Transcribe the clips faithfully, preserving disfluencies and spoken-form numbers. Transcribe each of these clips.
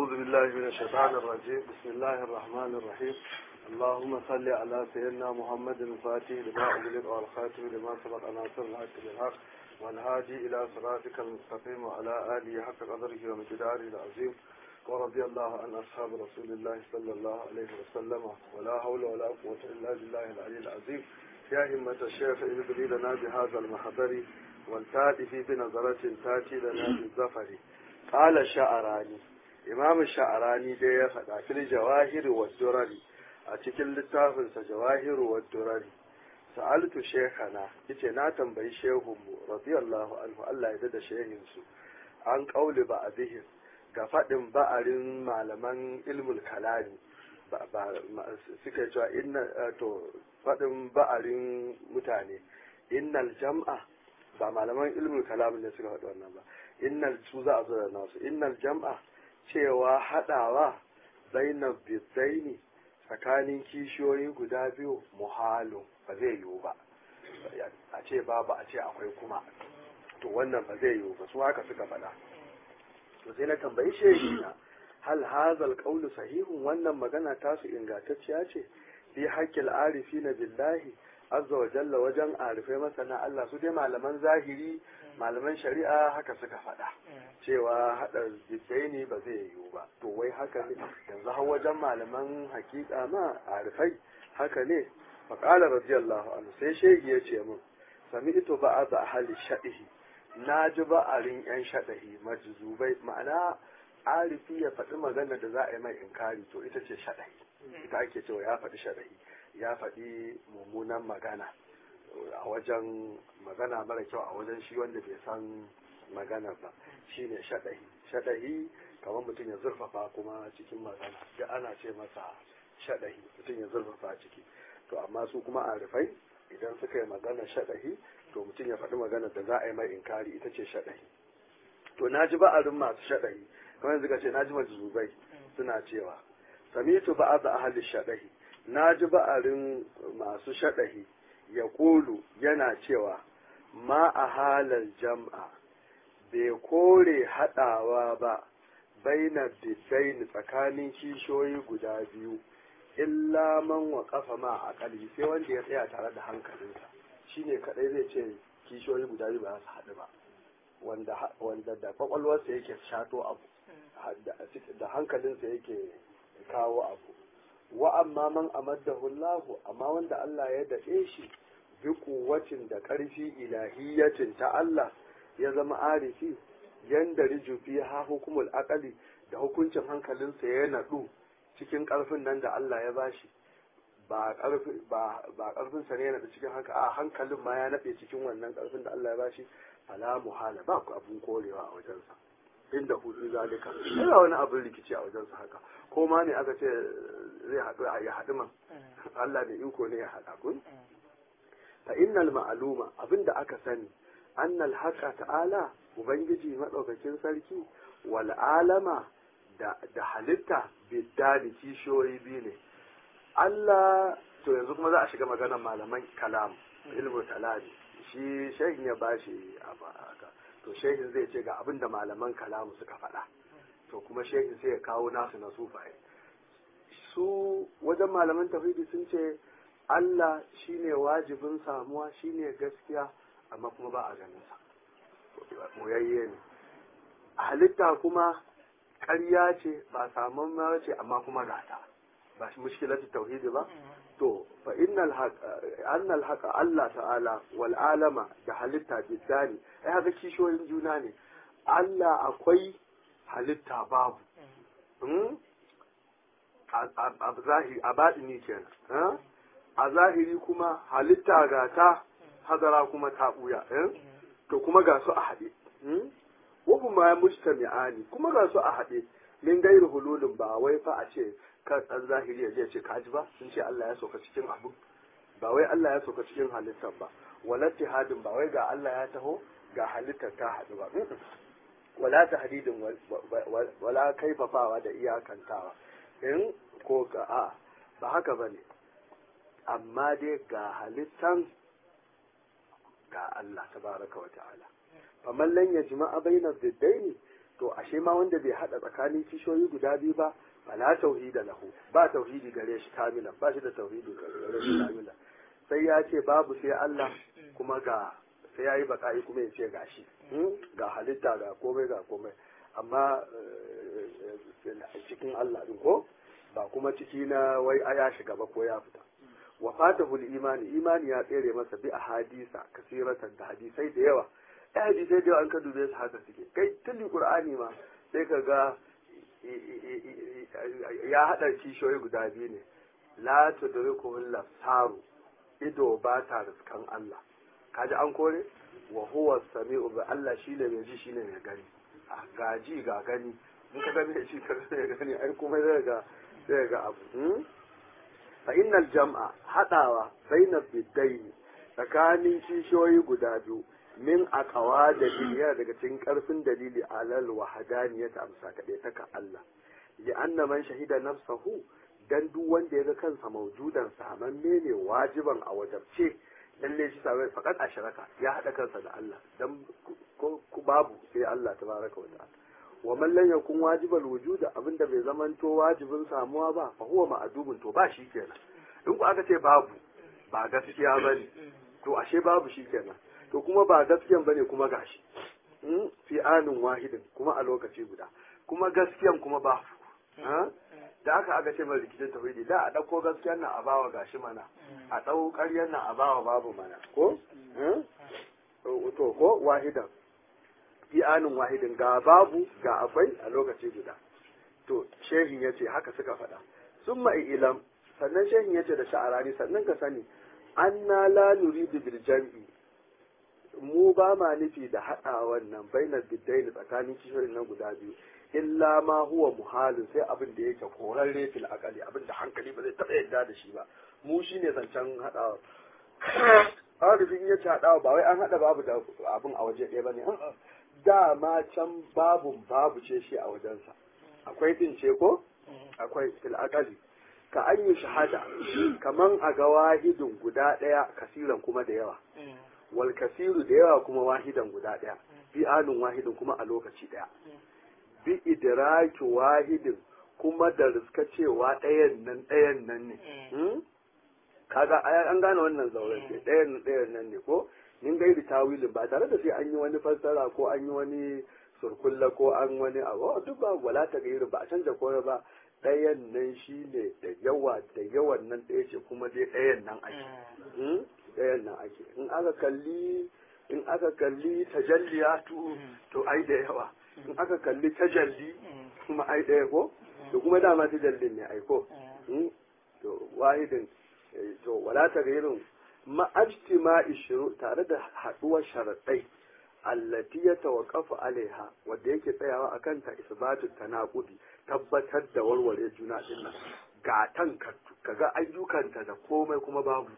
أعوذ بالله من الشيطان الرجيم. بسم الله الرحمن الرحيم. اللهم صل على سيدنا محمد الفاتح لما أغلق والخاتم لما سبق ناصر الحق بالحق والهادي إلى صراطك المستقيم وعلى آله حق قدره ومقداره العظيم. ورضي الله عن أصحاب رسول الله صلى الله عليه وسلم ولا حول ولا قوة إلا بالله العلي العظيم. يا همة الشيخ ابدلي لنا بهذا المحضر والتاتي بنظرة تاتي لنا بالظفر. قال الشعراني إمام الشعراني دي يفعل في الجواهر والدرر أتكل للتافنس جواهر والدرر. سألت شيخنا إتنا تنبي شيخهم رضي الله عنه ألا يدد شيخنسو عن قول بعضهم قفدن بأرين معلمان علم الكلام suke cewa inna to faɗin ba'arin mutane innal jam'a ba malaman ilmin kalamin da suka faɗi wannan ba innal su za a zo da nasu innal jam'a cewa haɗawa bainar bizaini tsakanin kishiyoyi guda biyu muhalu ba zai yiwu ba a ce babu a ce akwai kuma to wannan ba zai yiwu ba su haka suka faɗa to sai na tambayi shehi na hal hazal qawlu sahihun wannan magana tasu ingantacciya ce fi haqqil arifina billahi azza wa jalla wajen arifai masana Allah su dai malaman zahiri malaman shari'a haka suka faɗa cewa haɗa jiddaini ba zai yiwu ba to wai haka ne yanzu har wajen malaman hakika ma arifai haka ne faqala radiyallahu anhu sai shehi ya ce min sami'tu ba'd ahli shadihi naji ba'arin yan shadahi majzubai ma'ana arifi ya faɗi magana da za a yi mai inkari to ita ce shadahi ita ake cewa ya faɗi shadahi ya faɗi mummunan magana a wajen magana mara kyau a wajen shi wanda bai san magana ba shine shadahi shadahi kamar mutum ya zurfafa kuma cikin magana da ana ce masa shadahi mutum ya zurfafa ciki to amma su kuma arifai idan suka yi magana shadahi to mutum ya faɗi magana da za a yi mai inkari ita ce shadahi to na ji ba'arin masu shadahi kamar yanzu ka ce na ji majzubai suna cewa samitu ba'ad ahli shadahi na ji ba'arin masu shaɗahi ya kulu yana cewa ma a halar jam'a bai kore haɗawa ba baina biddaini tsakanin kishiyoyi guda biyu illa man wa kafa ma a ƙalbi sai wanda ya tsaya tare da hankalinsa shine kaɗai zai ce kishiyoyi guda biyu ba za su haɗu ba wanda da kwakwalwarsa yake shato abu da hankalinsa yake kawo abu wa amma man amaddahu Allah amma wanda Allah ya dade shi bi kuwatin da ƙarfi ilahiyatin ta Allah ya zama arifi yanda riju fi ha hukumul aqali da hukuncin hankalinsa ya nadu cikin ƙarfin nan da Allah ya bashi ba ƙarfi ba ba ƙarfin sa ne yana da cikin haka a hankalin ma ya nade cikin wannan ƙarfin da Allah ya bashi fala muhala ba ku abun korewa a wajensa inda hudu zalika ina wani abin rikici a wajensa haka ko ma ne aka ce zai haɗu a ya haɗu man Allah da iko ne ya haɗa kun fa innal ma'luma abinda aka sani annal haqa ta'ala ubangiji madaukakin sarki wal alama da da halitta biddani kishoyi bi ne Allah to yanzu kuma za a shiga maganar malaman kalam ilmu talani shi shehin ya bashi haka to shehin zai ce ga abinda malaman kalamu suka faɗa to kuma shehin sai ya kawo nasu na sufaye su wajen malaman tauhidi sun ce Allah shine wajibin samuwa shine gaskiya amma kuma ba a ganin sa boyayye ne halitta kuma ƙarya ce ba samun mara ce amma kuma gata ba shi mushkilatu tauhidi ba to fa innal haqa annal haqa Allah ta'ala wal alama da halitta biddani ai haka kishoyin juna ne Allah akwai halitta babu a baɗini kenan a zahiri kuma halitta ga ta hadara kuma ta ɓuya to kuma ga su a haɗe wahu ma mujtami'ani kuma ga su a haɗe min gairi hululun ba wai fa a ce kan ɗan zahiri ya je ce kaji ba sun ce Allah ya sauka cikin abu ba wai Allah ya sauka cikin halittar ba wala tihadin ba wai ga Allah ya taho ga halittar ta haɗu ba wala tahdidin wala kaifafawa da iyakantawa in ko ga a ba haka ba ne amma dai ga halittan ga Allah tabaraka wa ta'ala faman lan yajma'a baina biddaini to ashe ma wanda bai hada tsakanin kishiyoyi guda biyu ba fala tauhida lahu ba tauhidi gare shi kamilan ba shi da tauhidi gare shi kamilan sai ya ce babu sai Allah kuma ga sai yayi baka'i kuma ya ce gashi ga halitta ga komai ga komai amma cikin Allah din ko ba kuma ciki na wai aya shiga ba ko ya fita wa fatahu imani imani ya tsere masa bi ahadisa kasiratan da hadisai da yawa ai hadisai da yawa an ka dube su haka suke kai tuli qur'ani ma sai ka ga ya hada kishoyi guda biyu ne la tudrikuhu al-absaru ido ba ta riskan Allah kaji an kore wa huwa sami'u bi Allah shine mai ji shine mai gani ga ji ga gani in ka gani shi ka gani ai kuma zai ga zai ga abu fa innal jam'a hadawa bainal biddaini tsakanin kishiyoyi guda biyu min aqwa daliliya daga cikin karfin dalili alal wahdaniyat amsa kade taka Allah li anna man shahida nafsahu dan duk wanda ya ga kansa maujudan samanne ne wajiban a wajabce lalle shi sai fakat ashraka ya hada kansa da Allah dan ko babu sai Allah tabaraka wa ta'ala wa man lam yakun wajibal wujud abinda bai zamanto wajibin samuwa ba fa huwa ma'dubun to ba shi kenan in ku aka ce babu ba gaskiya bane to ashe babu shi kenan to kuma ba gaskiyan bane kuma gashi fi anin wahidin kuma a lokaci guda kuma gaskiyan kuma ba da aka aka ce mai rikicin tauhidi da a dauko gaskiyan nan a bawa gashi mana a dau ƙaryan nan a bawa babu mana ko to ko wahidan fi anin wahidin ga babu ga akwai a lokaci guda to shehin yace haka suka faɗa summa ilam sannan shehin yace da sha'arani sannan ka sani anna la nuridu bil jam'i mu ba ma nufi da haɗa wannan bainar biddaini tsakanin kishiyoyin nan guda biyu illa ma huwa muhalin sai abin da yake korarre fil aqali abin da hankali ba zai taɓa yadda da shi ba mu shine zancen haɗawa arifin ya ci haɗawa ba wai an haɗa babu da abin a waje ɗaya bane dama can babun babu ce shi a wajensa akwai din ce ko akwai fil aqali ka an yi shahada kaman a ga wahidin guda ɗaya kasiran kuma da yawa wal kasiru da yawa kuma wahidan guda ɗaya bi anin wahidin kuma a lokaci ɗaya bi idraki wahidin kuma da riska cewa ɗayan nan ɗayan nan ne kaga an gane wannan zauren ce ɗayan nan ɗayan nan ne ko min gairi tawilin ba tare da sai an yi wani fassara ko an yi wani surkulla ko an wani abu duk ba wala ta gairi ba a canza komai ba ɗayan nan shi ne da yawa da yawan nan ɗaya ce kuma dai ɗayan nan ake ɗayan nan ake in aka kalli in aka kalli tajalliyatu to ai da yawa in aka kalli tajalli kuma ai ɗaya ko to kuma dama tajallin ne ai ko to wahidin to wala ta gairin ma'ajtima'i shuru tare da haɗuwar sharaɗai allati ya tawaqqafu alaiha wanda yake tsayawa akan ta isbatu tanaqudi tabbatar da warware juna din nan gatan kaga ayyukanta da komai kuma babu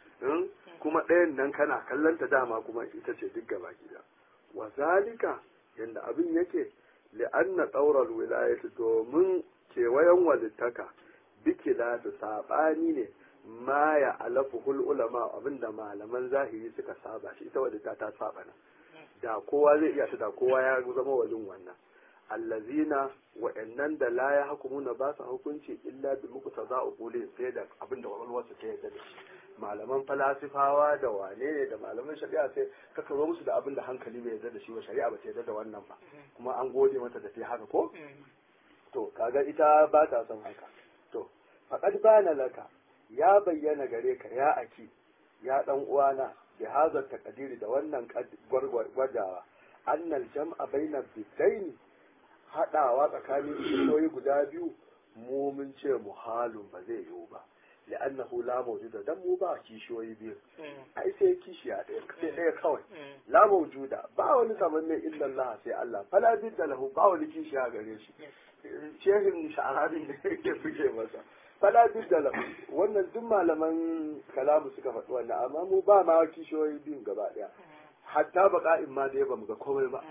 kuma ɗayan nan kana kallon ta dama kuma ita ce duk gaba gida wa zalika yanda abin yake li'anna tsaurar wilayati domin kewayen walittaka bikila da sabani ne ma ya alafu hul ulama abinda malaman zahiri suka saba shi ita wadda ta saba nan da kowa zai iya ta da kowa ya zama walin wannan allazina wa'annan da la ya hukumuna ba su hukunci illa bi muku taza'u qulin sai da abinda walwalwarsu ta yadda da shi malaman falasifawa da wane ne da malaman shari'a sai ka karo musu da abinda hankali bai yarda da shi wa shari'a ba ta yarda da wannan ba kuma an gode mata da ta haka ko to kaga ita ba ta son haka to faqad bana laka ya bayyana gare ka ya aki ya dan uwana bi hazar taqdiri da wannan gwadawa annal jam'a baina bidaini hadawa tsakanin kishiyoyi guda biyu mu mun ce muhalun ba zai yiwu ba li'annahu la mawjuda dan mu ba kishiyoyi biyu ai sai kishiya ɗaya sai ɗaya kawai la mawjuda ba wani saman ne illa Allah sai Allah fala bidda lahu ba wani kishiya gare shi shehin sha'arin da yake fice masa fala bidda lahu wannan duk malaman kalamu suka faɗi wannan amma mu ba ma kishiyoyi biyun gaba ɗaya hatta baka'in ma da ba mu ga komai ba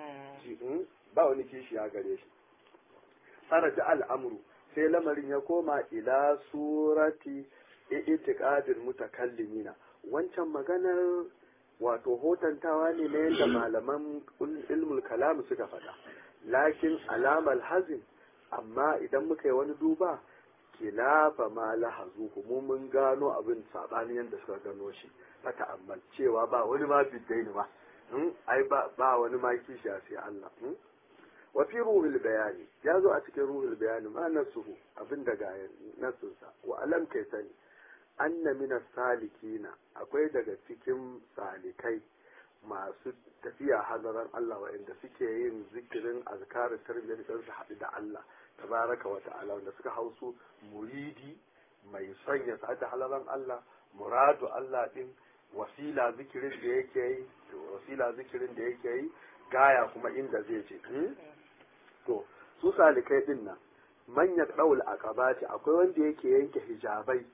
ba wani kishiya gare shi faraja al'amru sai lamarin ya koma ila surati i'tiqadil mutakallimina wancan maganar wato hotantawa ne na yadda malaman ilmul kalam suka faɗa lakin alamal hazin amma idan muka yi wani duba kilafa ma lahazuhu mu mun gano abin sabanin yadda suka gano shi fata amma cewa ba wani ma biddaini ba ai ba ba wani ma kishi sai Allah wa fi ruhul bayani ya zo a cikin ruhul bayani ma nasuhu abin daga nasunsa wa alam kai sani anna min salikina akwai daga cikin salikai masu tafiya hadaran Allah wa'inda suke yin zikirin azkarin tarbiyyar don su haɗu da Allah tabaraka wa ta'ala wanda suka hausu muridi mai son ya sa'ada halaran Allah muradu Allah din wasila zikirin da yake yi wasila zikirin da yake yi gaya kuma inda zai je to su salikai din nan manyan daul aqabati akwai wanda yake yanke hijabai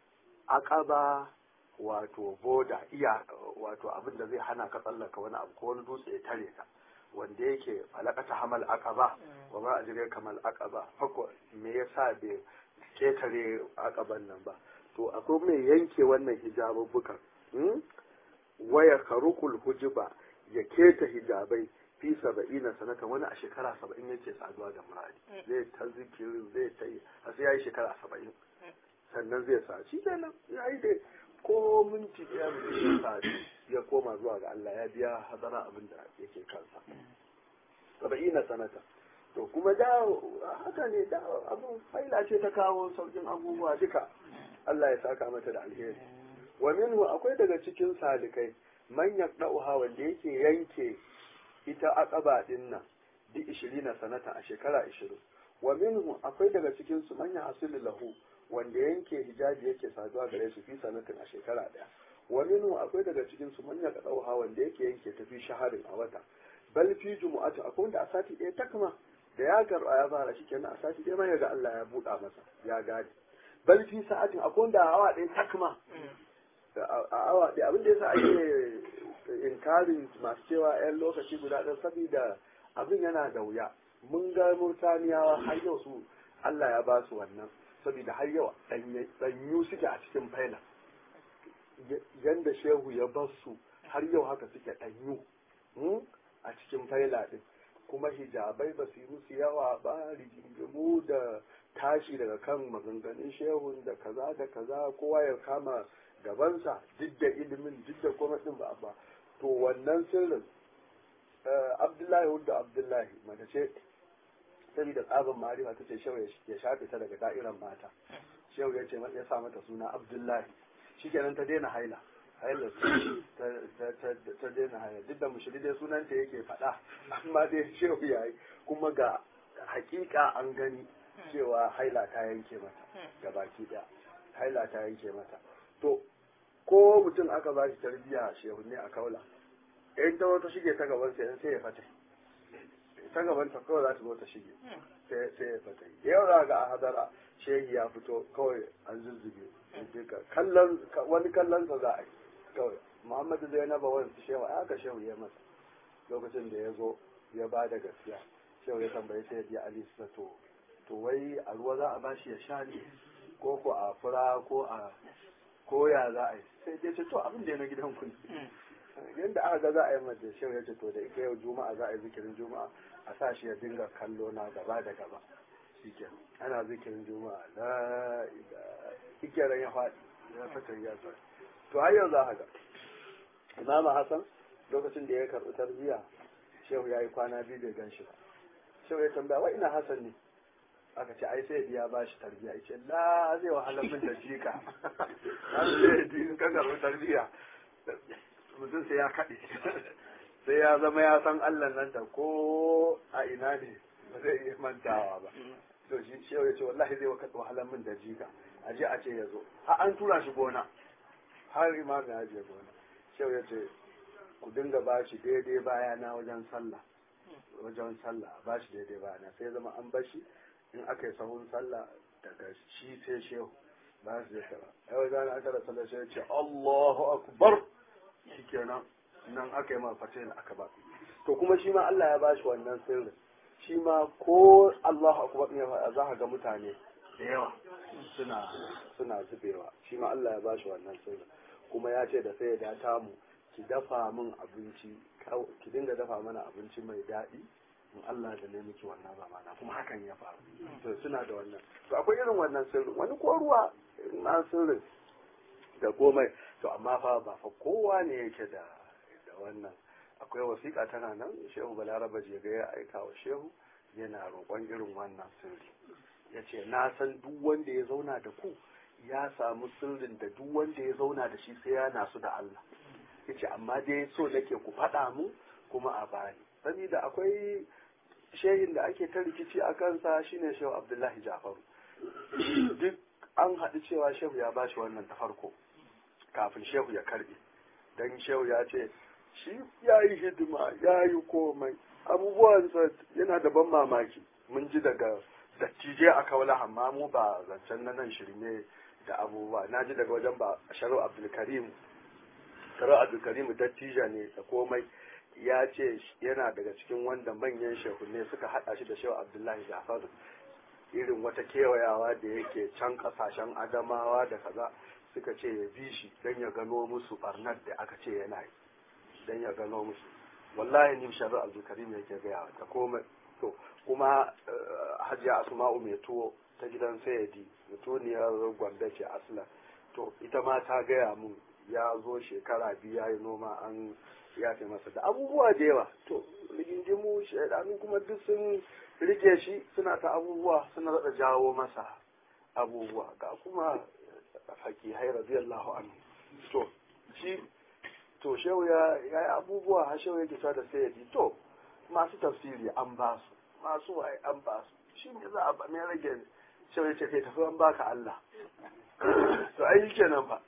aqaba wato boda iya wato abin da zai hana ka tsallaka wani abu ko wani dutse ya tare ka wanda yake falakata hamal aqaba wa ma ajre kamal aqaba hako me yasa bai ketare aqaban nan ba to akwai mai yanke wannan hijabubbukan hmm? waya karukul hujiba ya keta hijabai fi saba'ina sanatan wani a shekara saba'in yake saduwa da muradi zai ta zikirin zai ta yi a sai ya yi shekara saba'in sannan zai sa shi kenan ya yi dai ko minti ɗaya mutum ya ya koma zuwa ga Allah ya biya hadara abin da yake kansa saba'ina sanata to kuma da haka ne da abin faila ce ta kawo saukin abubuwa duka Allah ya saka mata da alheri wa minhu akwai daga cikin salikai man yaqda'uha wanda yake yanke ita aqaba din nan di ishirin sanata a shekara ishirin wa minhu akwai daga cikin su man yahsilu lahu wanda yanke hijabi yake saduwa gare su fi sanatin a shekara daya wa minhu akwai daga cikin su man yaqda'uha wanda yake yanke tafi shaharin a wata bal fi jumu'ati akwai wanda a sati ɗaya takma da ya garba ya fara shi kenan a sati ɗaya ma yaga Allah ya buɗa masa ya gadi bal fi sa'atin akwai wanda a awa ɗaya takma a awa ɗaya abin da yasa ake inkarin masu cewa yan lokaci guda ɗan saboda abin yana da wuya mun ga Murtaniyawa har yau su Allah ya ba su wannan saboda har yau ɗanyu suke a cikin faila yanda shehu ya bar su har yau haka suke ɗanyu a cikin faila ɗin kuma hijabai ba su yi musu yawa ba rigingimu da tashi daga kan maganganun shehun da kaza da kaza kowa ya kama gabansa duk da ilimin duk da kuma ɗin ba ba to wannan sirrin abdullahi wadda abdullahi mata ce saboda tsaban marifa ta ce shehu ya shafe ta daga da'iran mata shehu ya ce ya sa mata suna abdullahi shikenan ta daina haila haila ta daina haila duk da mushiri dai sunanta yake faɗa amma dai shehu ya yi kuma ga hakika an gani cewa haila ta yanke mata ga baki ɗaya haila ta yanke mata to ko mutum aka ba shi tarbiyya shehu ne a kaula in ta wata shige ta gaban sai sai ya fata ta gaban ta kawai za ta zo ta shige sai ya fata yau za ga a hadara shehi ya fito kawai an zuzzube kallon wani kallon sa za a yi kawai muhammadu zai naba wani shehu a haka shehu ya masa lokacin da ya zo ya ba da gaskiya shehu ya tambaye sai ya biya ali sa to to wai a ruwa za a bashi ya sha ne ko ko a fura ko a ko ya za a yi sai ya ce to abin da ya na gidan ku yadda aka ga za a yi mata shehu ya ce to da ita yau juma'a za a yi zikirin juma'a a sa shi ya dinga kallo na gaba da gaba shike ana zikirin juma'a la ikiran ya faɗi ya fitar ya faɗi to har yau za ka ga imamu hasan lokacin da ya karɓi tarbiyya shehu ya yi kwana biyu bai gan shi ba shehu ya tambaya wa ina hasan ne aka ce ai sai ya ba shi tarbiyya ya ce la zai wahalar min da jika har sai ya ka karɓi tarbiyya mutum sai ya kaɗe sai ya zama ya san Allah nan da ko a ina ne ba zai iya mantawa ba to shi shehu ya ce wallahi zai wahalar min da jika a je a ce ya zo har an tura shi gona har imamu ya je gona shehu ya ce ku dinga ba shi daidai bayana wajen sallah wajen sallah ba shi daidai bayana sai zama an bashi in aka yi sahun sallah daga shi sai shehu ba su zai kara yau zana aka da sallah sai ya ce Allahu akbar shi kenan nan aka yi ma fatin aka ba to kuma shi ma Allah ya bashi wannan sirrin shi ma ko Allahu akbar ne za ka ga mutane da yawa suna suna zubewa shi ma Allah ya bashi wannan sirrin kuma ya ce da sai ya ta mu ki dafa min abinci ki dinga dafa mana abinci mai daɗi in Allah da ne miki wannan zamana kuma hakan ya faru to suna da wannan to akwai irin wannan sirrin wani ko ruwa na sirrin da komai to amma fa ba fa kowa ne yake da da wannan akwai wasiƙa tana nan shehu balaraba jega ya aika wa shehu yana roƙon irin wannan sirri ya ce na san duk wanda ya zauna da ku ya samu sirrin da duk wanda ya zauna da shi sai ya nasu da Allah ya ce amma dai so nake ku faɗa mu kuma a bani saboda akwai shehin da ake ta rikici a kansa shine shehu abdullahi jafaru duk an haɗu cewa shehu ya bashi wannan ta farko kafin shehu ya karɓe don shehu ya ce shi ya yi hidima ya yi komai abubuwansa yana da ban mamaki mun ji daga dattijai a kaula amma mu ba zancen na nan shirme da abubuwa na ji daga wajen ba sharu abdulkarim sharu abdulkarim dattija ne da komai ya ce yana daga cikin wanda manyan shehunne suka haɗa shi da shehu abdullahi jafaru irin wata kewayawa da yake can ƙasashen adamawa da kaza suka ce ya bi shi don ya gano musu barnar da aka ce yana yi don ya gano musu wallahi ni sharu abdulkarim yake gaya ta komai to kuma hajiya asma'u mai tuwo ta gidan sayadi mutuniyar gwanda ce asla to ita ma ta gaya mun ya zo shekara biyu ya yi noma an ya fi masa da abubuwa da yawa to rigingimu shaidanu kuma duk sun rike shi suna ta abubuwa suna da jawo masa abubuwa ga kuma fakihai radiyallahu anhu to shi to shehu ya yi abubuwa har shehu ya kisa da sayadi to masu tafsiri an ba su masu waye an ba su shi ne za a ba mai rage shehu ya ce kai tafi an baka Allah to ai kenan fa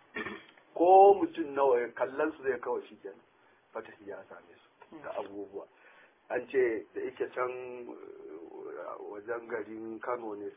ko mutum nawa ya kallon su zai kawai shi kenan fatahi ya same su da abubuwa an ce da yake can wajen garin Kano ne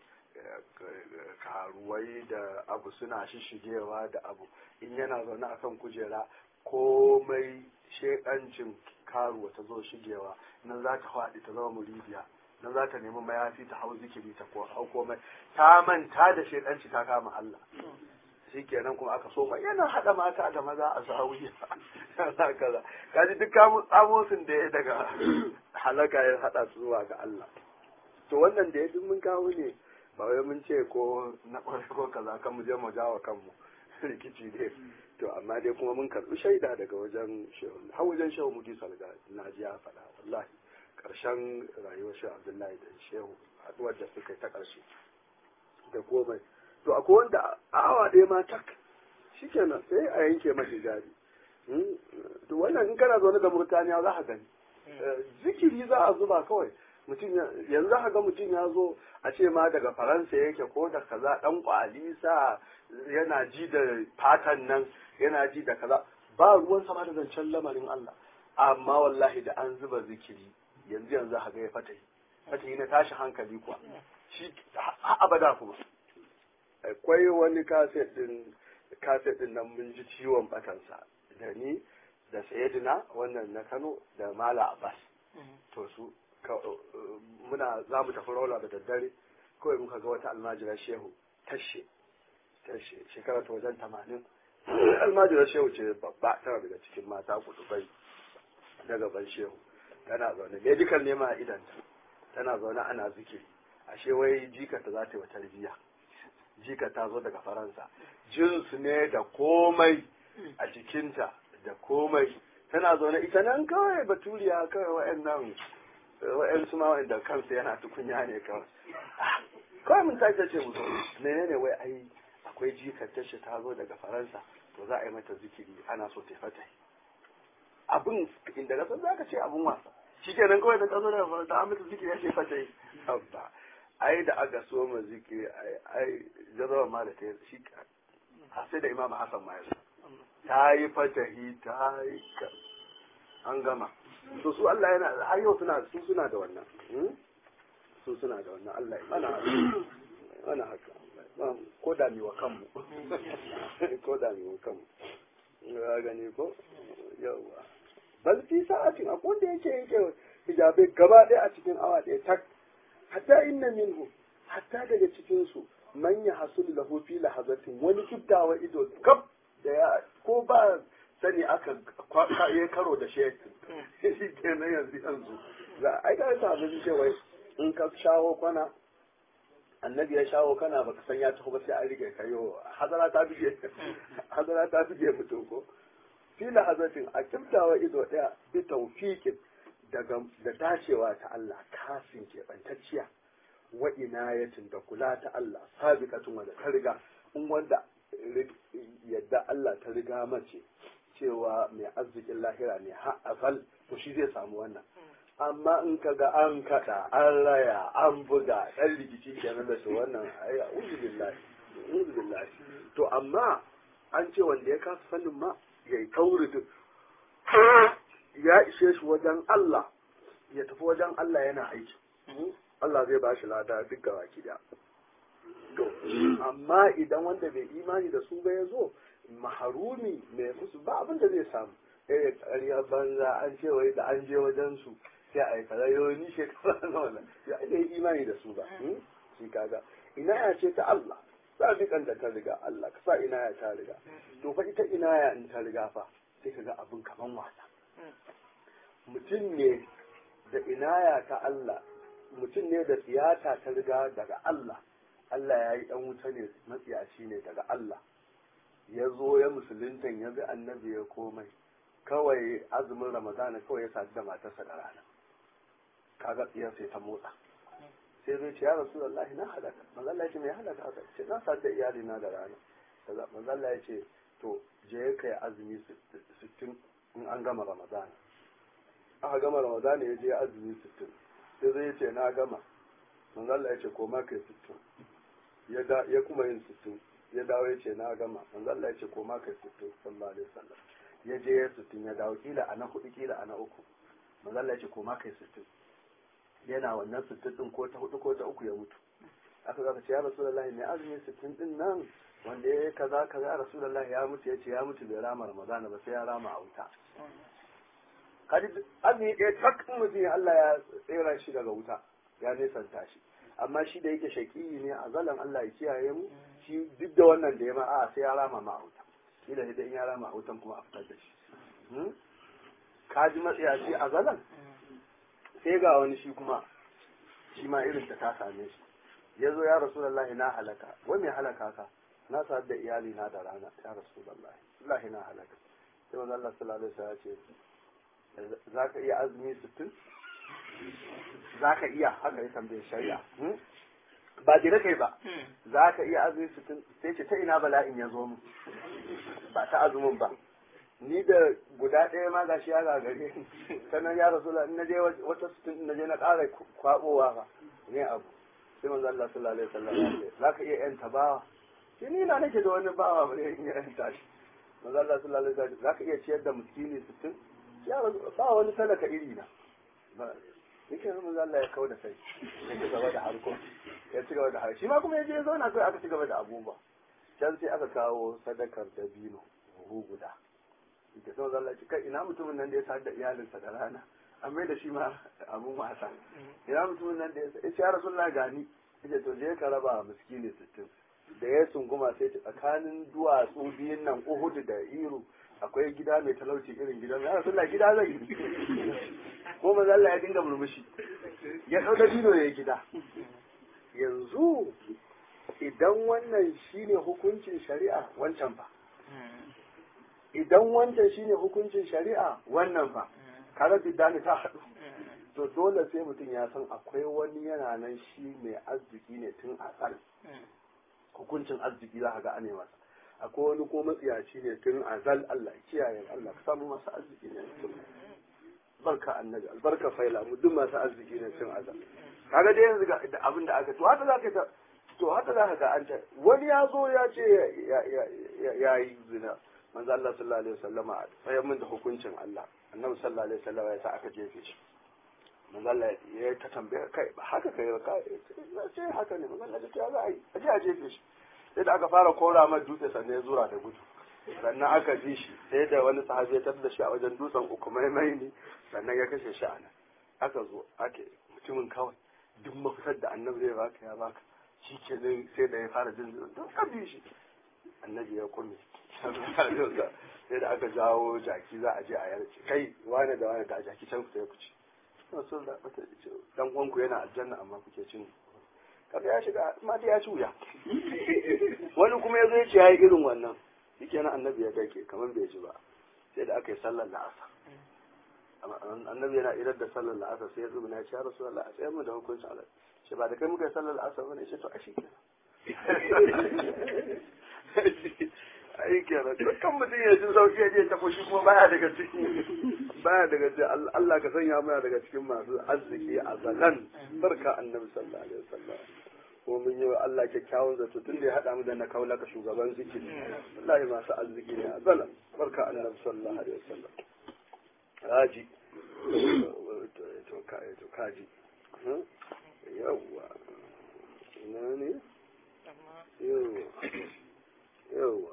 karuwai da abu suna shishigewa da abu in yana zaune akan kujera komai shekancin karuwa ta zo shigewa nan za ta faɗi ta zama muridiya nan za ta nemi mayafi ta hau zikiri ta hau komai ta manta da shekanci ta kama Allah shi kenan kuma aka so mai yana haɗa mata da maza a zawiya kaza kaji duk tsamosin da ya daga halaka ya haɗa su zuwa ga Allah to wannan da ya duk mun kawo ne ba wai mun ce ko na ƙwarai ko kaza kan mu je mu jawo kanmu rikici ne to amma dai kuma mun karɓi shaida daga wajen shehu har wajen shehu mudi salga na ji ya faɗa wallahi ƙarshen rayuwar shehu abdullahi da shehu haɗuwar da suka yi ta ƙarshe da komai to akwai wanda a awa ɗaya ma tak shikenan sai a yanke mashi jari to wannan in kana zaune da Murtaniya za ka gani zikiri za a zuba kawai mutum yanzu za ga mutum ya zo a ce ma daga Faransa yake ko da kaza dan kwalisa yana ji da fatan nan yana ji da kaza ba ruwan sama da zancen lamarin Allah amma wallahi da an zuba zikiri yanzu yanzu za ga ya fatahi fatahi na tashi hankali kuwa shi abada kuma akwai wani kaset din kaset din nan mun ji ciwon batansa da ni da Sayyidina wannan na Kano da Mala Abbas to su muna za mu tafi rola da daddare kawai muka ga wata almajira shehu tashe tashe shekara ta wajen tamanin almajira shehu ce babba tana daga cikin mata kudubai na gaban shehu tana zaune medical nema a idanta tana zaune ana zikiri ashe wai jikata za ta yi wa tarbiyya jika ta zo daga Faransa jinsu ne da komai a jikinta da komai tana zaune ita nan kawai baturiya kawai wa'annan wa'ansu ma wa'anda kansa yana tukunya ne kawai kawai mun tashi ce musu menene wai ai akwai jikar tashi ta zo daga Faransa to za a yi mata zikiri ana so ta fata abin inda ka san zaka ce abin wasa shikenan kawai da ta zo daga Faransa an mata zikiri ya ce fata abba ai da aka so ma zikiri ai ai jazaba ma da ta shi sai da Imam Hassan ma ya ta yi fatahi ta yi an gama to su Allah yana har yau suna su suna da wannan su suna da wannan Allah mana mana haka ko da mi wa kanmu ko da mi wa kanmu ga gani ko yawa bal fi sa'atin akwai wanda yake yake hijabai gaba ɗaya a cikin awa ɗaya tak hatta inna minhu hatta daga cikin su man ya hasul lahu fi lahazatin wani kibtawa ido kaf da ya ko ba sani aka ya karo da shi shi kenan yanzu yanzu za a ga ta abin ce wai in ka shawo kwana annabi ya shawo kana baka san ya taho ba sai an rike kayo hadara ta bige hadara ta bige mutum ko fila hazatin a kimtawa ido daya bi tawfiqin daga da dacewa ta Allah kafin keɓantacciya wa inayatin da kula ta Allah sabiqatun wanda ta riga in wanda yadda Allah ta riga mace cewa mai arzikin lahira ne har azal to shi zai samu wannan amma in ka ga an kada an raya an buga ɗan rikici kenan da su wannan ai uzu billahi uzu billahi to amma an ce wanda ya kasa sanin ma yayi tauridu ya ishe shi wajen Allah ya tafi wajen Allah yana aiki Allah zai ba shi lada duk gaba da to amma idan wanda bai imani da su ba ya zo maharumi mai musu ba abin da zai samu eh ƙarya banza an ce wai da an je wajen su sai a yi karayoni shekara na wannan ya yi imani da su ba shi kaga ina ya ce ta Allah za a kanta ta riga Allah ka sa ina ya ta riga to fa ita ina ya in ta riga fa sai ka ga abin kaman wasa mutum ne da inaya ta Allah mutum ne da siyasa ta riga daga Allah Allah ya yi ɗan wuta ne matsiyaci ne daga Allah ya zo ya musuluntan ya bi annabi ya komai kawai azumin ramadana kawai ya sadu da matarsa da rana kaga tsiyar sai ta motsa sai zai ce ya rasulullahi na halaka manzo Allah ya ce me halaka haka ce na sadu da iyali na da rana kaza manzo Allah ya ce to je kai azumi sittin in an gama ramadana aka gama ramadana ya je azumi sittin sai zai ce na gama manzo Allah ya ce koma kai sittin ya da ya kuma yin sittin ya dawo ya ce na gama manzo Allah ya ce koma kai sittin sallallahu alaihi wasallam ya je ya sittin ya dawo kila ana hudu kila ana uku manzo Allah ya ce koma kai sittin yana wannan sittin din ko ta hudu ko ta uku ya mutu aka zaka ce ya rasulullahi mai azumi sittin din nan wanda ya kaza kaza rasulullahi ya mutu ya ce ya mutu bai rama ramadana ba sai ya rama a wuta kaji azumi ɗaya tak mutum Allah ya tsera shi daga wuta ya nesanta shi amma shi da yake shaƙi ne a zalan Allah ya kiyaye mu shi duk da wannan da ya ma a sai ya rama ma a wuta shi da idan ya rama a wutan kuma a fitar da shi kaji matsiyaci a zalan sai ga wani shi kuma shi ma irin ta ta same shi ya zo ya rasulullahi na halaka wai mai halaka ka na sa da iyali na da rana ya rasulullahi wallahi na halaka sai manzo Allah sallallahu alaihi wasallam ya ce za ka iya azumi sittin za ka iya haka ya tambaye shari'a ba jira kai ba za ka iya azumi sittin sai ce ta ina bala'in ya zo mu ba ta azumin ba ni da guda ɗaya ma gashi ya gagare sannan ya rasu in na je wata sittin na je na ƙara kwaɓowa ba ne abu sai manzo Allah sallallahu alaihi wasallam ya ce za ka iya yanta bawa shi ni na nake da wani bawa ba ne in ya yanta shi manzo Allah sallallahu alaihi wasallam za ka iya ciyar da miskini sittin ya ba wani talaka iri na ba yake zama Allah ya kawo da sai ya ci gaba da harko ya ci gaba da harko shi ma kuma ya je zauna kai aka ci gaba da abubuwa can sai aka kawo sadakar dabino buhu guda yake sai Allah ya kai ina mutumin nan da ya sadar da iyalinsa da rana an mai da shi ma abun wasa ina mutumin nan da ya ce ya Rasulullahi gani yace to je ka raba miskini sittin da ya sunguma sai tsakanin duwatsu biyun nan Uhud da Iru akwai gida mai talauci irin gidan ya rasu gida zai yi ko maza Allah ya dinga murmushi ya ɗau dabino ya gida yanzu idan wannan shine hukuncin shari'a wancan fa idan wancan shine hukuncin shari'a wannan fa kaga bidani ta haɗu to dole sai mutum ya san akwai wani yana nan shi mai arziki ne tun a tsal hukuncin arziki za ka ga ane masa akwai wani ko matsiyaci ne tun azal Allah kiyaye Allah ka samu masu arziki ne tun barka annabi albarka faila mu duk masu arziki ne tun azal kaga dai yanzu ga abin da aka to haka zaka ta to haka zaka ga an ta wani ya zo ya ce ya yi zina manzo Allah sallallahu alaihi wasallama sai mun da hukuncin Allah annabi sallallahu alaihi wasallama ya sa aka jefe shi manzo Allah ya ta tambaya kai haka kai ka ce haka ne manzo Allah ya ce za a yi a je a jefe shi sai da aka fara kora mai dutse sannan ya zura da gudu sannan aka ji shi sai da wani sahabi ya tabbata shi a wajen dutsen uku mai mai ne sannan ya kashe shi a nan aka zo ake mutumin kawai duk mafitar da annabi zai baka ya baka shi ke nan sai da ya fara jin zuwa don ka bi shi annabi ya kume sai da aka jawo jaki za a je a yarce kai wane da wane da a jaki can ku sai ku ci sun da dan uwanku yana aljanna amma kuke cin kaga ya shiga ma ya ci wuya wani kuma ya zo ya ce yayi irin wannan shike na annabi ya dake kamar bai ji ba sai da aka yi sallar la'asar annabi yana idar da sallar la'asar sai ya zuba na ce ya rasulullah a tsayar mu da hukuncin Allah ce ba da kai muka yi sallar la'asar bane ce to a shi kenan ai kenan dukkan mutum ya ji sauki ya je ta fushi kuma baya daga cikin baya daga cikin Allah ka sanya mana daga cikin masu arziki a zalan barka annabi sallallahu alaihi wasallam ko mun yi wa Allah kyakkyawan zato tun da ya haɗa mu da na kaula ka shugaban zikiri wallahi masu arziki ne a zalan barka annabi sallallahu alaihi wasallam haji to kai to kaji yawwa ina ne yawwa yawwa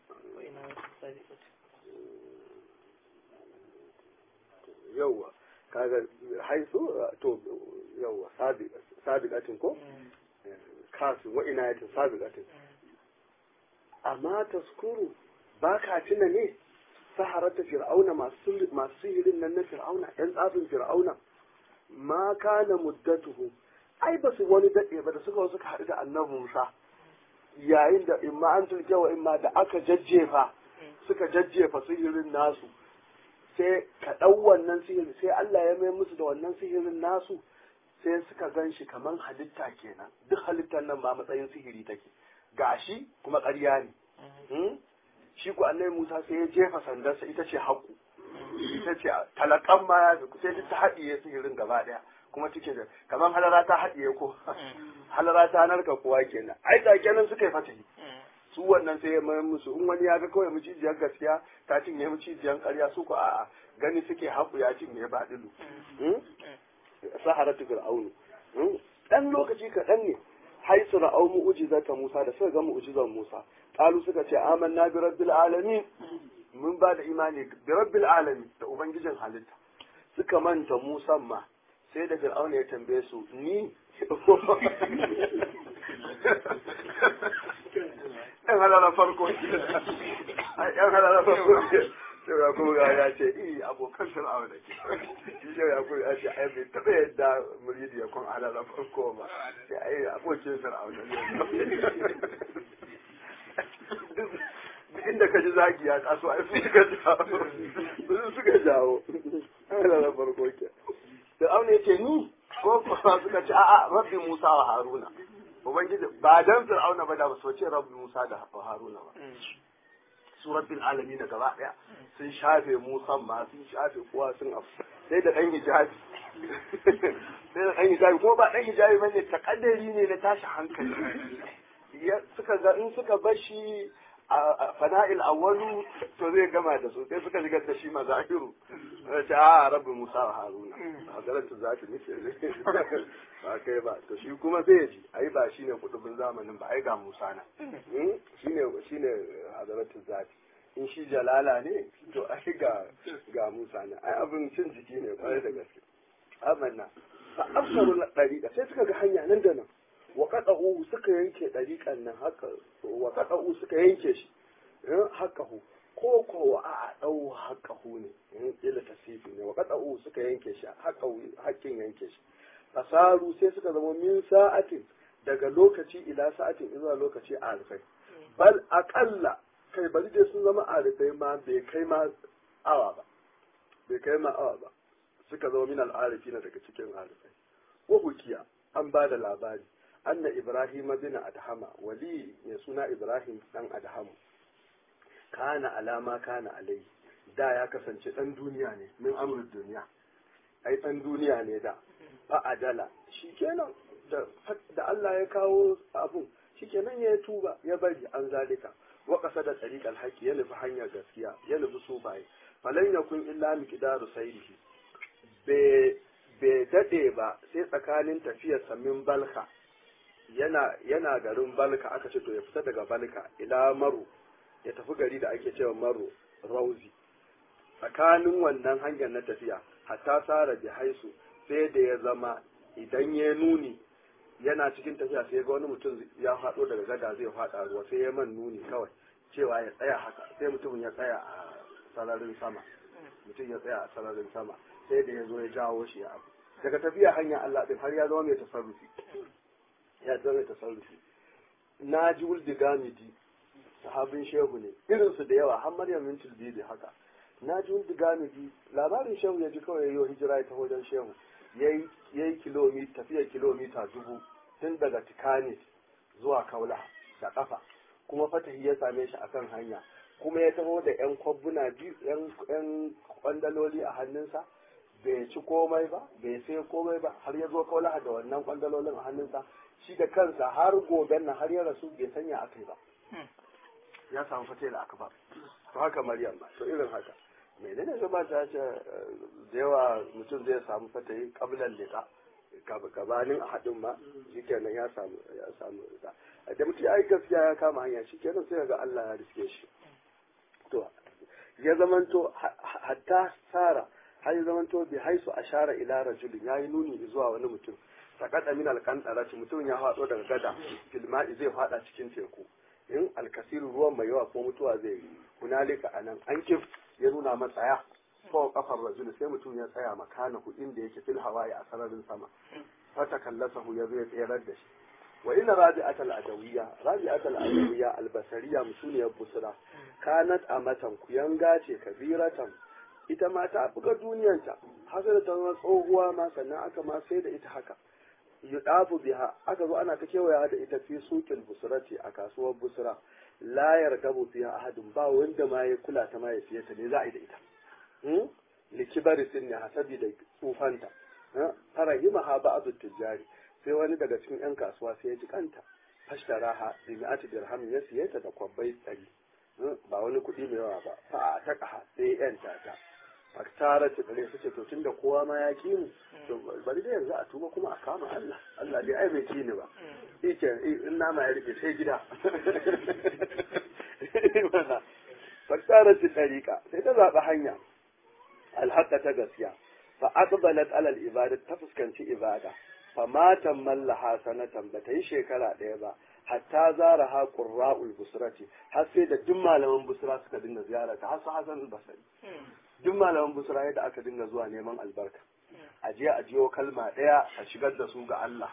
yawwa kaga haisu to yawwa sabiqatin ko kasu wa inayatin sabiqatin amma taskuru baka tuna ne saharata fir'auna masu masu sihirin nan na fir'auna yan tsafin fir'auna ma kana muddatuhu ai ba su wani dade ba da suka suka haɗu da annabi Musa yayin da imma an tulke wa imma da aka jajjefa suka jajjefa sihirin nasu sai ka ɗau wannan sihirin sai Allah ya mai musu da wannan sihirin nasu sai suka gan shi kaman halitta kenan duk halittar nan ba matsayin sihiri take gashi kuma ƙarya ne shi ku annabi Musa sai ya jefa sandarsa ita ce haƙu ita ce talakan ma ya sai ta haɗiye sihirin gaba ɗaya kuma take da kaman halara ta haɗiye ko halara ta narka kowa kenan ai da kenan suka yi fatahi su wannan sai ya mayar musu in wani ya ga kawai mucijiyar gaskiya ta cinye mucijiyar ƙarya su ku a'a gani suke haƙu ya cinye ba dilu saharatu fir'aunu dan lokaci kaɗan ne haisu ra'au mu'jizata Musa da suka ga mu'jizar Musa qalu suka ce amanna bi rabbil alamin mun ba da imani bi rabbil alamin da ubangijin halitta suka manta Musa ma sai da fir'auna ya tambaye su ni yan halala farko yan halala farko sai ya kuma ga ya ce i abokan fir'auna da ke shi sai ya kuma ya ce ai bai taɓa yadda muridi ya kun halala farko ba sai ai abokin fir'auna ne inda ka ji zagi ya taso ai su suka jawo su suka jawo halala farko ke fir'auna ya ce ni ko kuma suka ce a'a rabbi Musa wa Haruna ubangiji ba dan fir'auna ba da ba so ce rabbi Musa da Haruna ba su rabbil alamin da gaba daya sun shafe Musa ma sun shafe kowa sun afu sai da dan hijabi sai da dan hijabi kuma ba dan hijabi bane takaddari ne na tashi hankali suka ga in suka bar shi a fana'il awwalu to zai gama da su sai suka shigar da shi mazahiru ta a rabbi Musa wa Haruna hadaratu zaki ne ba kai ba to shi kuma sai ya ji ai ba shine kudubin zamanin ba ai ga Musa na shine shine hadaratu zaki in shi jalala ne to ai ga ga Musa na ai abin cin jiki ne kwarai da gaske amanna fa afsaru la dariqa sai suka ga hanya nan da nan wa qada'u suka yanke dariqan nan haka wa qada'u suka yanke shi haka hu ko ko a dau haka hu ne ila tasifi ne wa qada'u suka yanke shi haka hakkin yanke shi fasaru sai suka zama min sa'atin daga lokaci ila sa'atin zuwa lokaci alfai bal aqalla kai bari dai sun zama alfai ma bai kai ma awa ba bai kai ma awa ba suka zama min al'arifina daga cikin alfai wa hukiya an ba da labari anna ibrahim bin adhama wali ya suna ibrahim dan adhamu kana alama kana alai da ya kasance dan duniya ne min amrul duniya ai dan duniya ne da fa adala shikenan da da Allah ya kawo abu shikenan ya tuba ya bari an zalika wa qasada tariqal haqi ya nufi hanyar gaskiya ya nufi su bai falan yakun illa miqdaru sayrihi be be dade ba sai tsakanin tafiyar samin balka yana yana garin balka aka ce to ya fita daga balka ila maru ya tafi gari da ake cewa maru rauzi tsakanin wannan hanyar na tafiya hatta sara bi haisu sai da ya zama idan ya nuni yana cikin tafiya sai ga wani mutum ya faɗo daga gada zai faɗa ruwa sai ya man nuni kawai cewa ya tsaya haka sai mutumin ya tsaya a sararin sama mutum ya tsaya a sararin sama sai da ya zo ya jawo shi ya abu daga tafiya hanyar Allah din har ya zama mai tasarrufi ya zama mai tasarrufi na ji wuldi gamidi sahabin shehu ne irinsu da yawa har maryam min tilbidi haka na ji wuldi gamidi labarin shehu ya ji kawai yayi hijira ya taho wajen shehu yayi yayi kilomita tafiya kilomita dubu tun daga tikani zuwa kaula da kafa kuma fatahi ya same shi akan hanya kuma ya taho da yan kwabbuna biyu yan yan kwandaloli a hannunsa bai ci komai ba bai sai komai ba har ya zo kaula da wannan kwandalolin a hannunsa shi da kansa har goben nan har ya rasu bai sanya akai ba ya samu fate da aka ba to haka maryam ba to irin haka menene zama ta ce da yawa mutum zai samu fate kablan lika gabanin a haɗin ma shikenan ya samu ya samu da mutum ya yi gaskiya ya kama hanya shikenan sai ga Allah ya riske shi to ya zamanto hatta sara har ya zamanto bi haisu ashara ila rajulin yayi nuni zuwa wani mutum sakata min alqantarati mutum ya fado daga gada filma'i zai fada cikin teku in alkasiru ruwan mai yawa ko mutuwa zai yi hunalika anan an kif ya nuna matsaya ko kafar rajul sai mutum ya tsaya makana ku inda yake fil hawa'i a sararin sama fata kallasahu ya zai tsayar da shi wa inna rabi'atul adawiyya rabi'atul adawiyya albasariya mutuniyar busra kanat amatan kuyanga ce kabiratan ita ma ta buga duniyanta haka da ta zama tsohuwa ma sannan aka ma sai da ita haka yudafu biha aka zo ana ta kewaya da ita fi suqil busrati a kasuwar busra la yargabu fiha ahadun ba wanda ma ya kula ta ma ya siye ta ne za a yi da ita hmm likibari sinni hasabi da tsufanta farahima ha ba'd tijari sai wani daga cikin yan kasuwa sai ya ji kanta fashtaraha bi mi'ati dirham ya siye ta da kwabbai tsari ba wani kuɗi mai yawa ba fa ta kaha sai yan ta faktara ta kare su ce to tunda kowa ma ya ki mu to bari dai yanzu a tuba kuma a kama Allah Allah dai ai bai ki ni ba yake in nama ya rike sai gida faktara ta tariqa sai ta zaba hanya alhaqa ta gaskiya fa aqbalat ala al-ibadat ta fuskanci ibada fa matan mallaha sanatan ba ta yi shekara ɗaya ba hatta zara ha qurra'ul busrati har sai da duk malaman busra suka dinga ziyarata har su Hasan al-Basri duk malaman busra yadda aka dinga zuwa neman albarka a je a jiyo kalma ɗaya a shigar da su ga Allah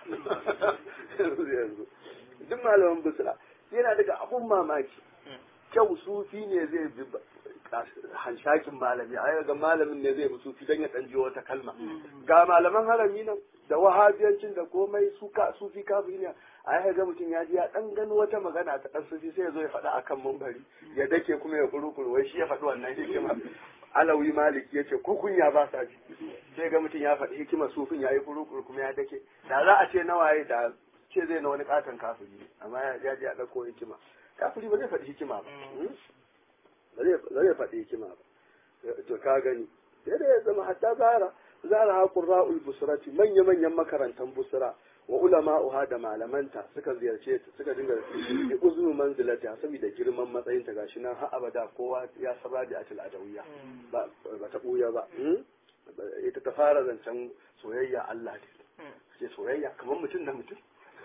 duk malaman busra yana daga abun mamaki kyau sufi ne zai bi hanshakin malami a ga malamin ne zai bi sufi don ya ɗan jiyo wata kalma ga malaman harami nan da wahabiyancin da komai suka sufi kafiri ne a yi ga mutum ya ji ya dan gano wata magana ta dan sufi sai ya zo ya faɗa akan mumbari ya dake kuma ya kurukuru wai shi ya faɗi wannan hikima alawi maliki yace ko kunya ba sa ji sai ga mutum ya faɗi hikima sufin yayi kurukuru kuma ya dake da za a ce nawaye da ce zai na wani katon kafiri amma ya ji ya dauko hikima kafiri ba zai faɗi hikima ba ba zai faɗi hikima ba to ka gani sai da ya zama hatta zara zara qurra'ul busrati manya manyan makarantan busra wa ulama'uha da malamanta suka ziyarce ta suka dinga da uzuru manzilata saboda girman matsayin ta gashi nan har abada kowa ya saba da atil adawiyya ba ba ta buya ba ita ta fara zancen soyayya Allah ne ce soyayya kamar mutum da mutum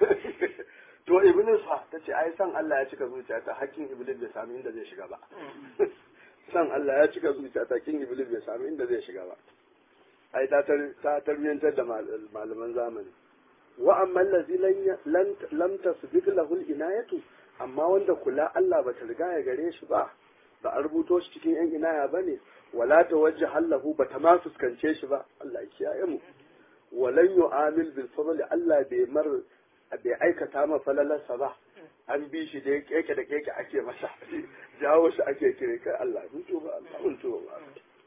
to iblis fa tace ai san Allah ya cika zuciyata hakkin iblis bai sami inda zai shiga ba san Allah ya cika zuciyata hakkin iblis bai sami inda zai shiga ba ai ta tarbiyantar da malaman zamani wa amma allazi lam tasbiq lahu al-inayatu amma wanda kula Allah ba ta riga ya gare shi ba ba a rubuto shi cikin yan inaya bane wala tawajjah lahu ba ta ma fuskance shi ba Allah ya kiyaye mu walan yu'amil bil fadl Allah bai mar bai aikata ma falalarsa ba an bi shi da keke da keke ake masa jawo shi ake kire kai Allah mun tuba Allah mun tuba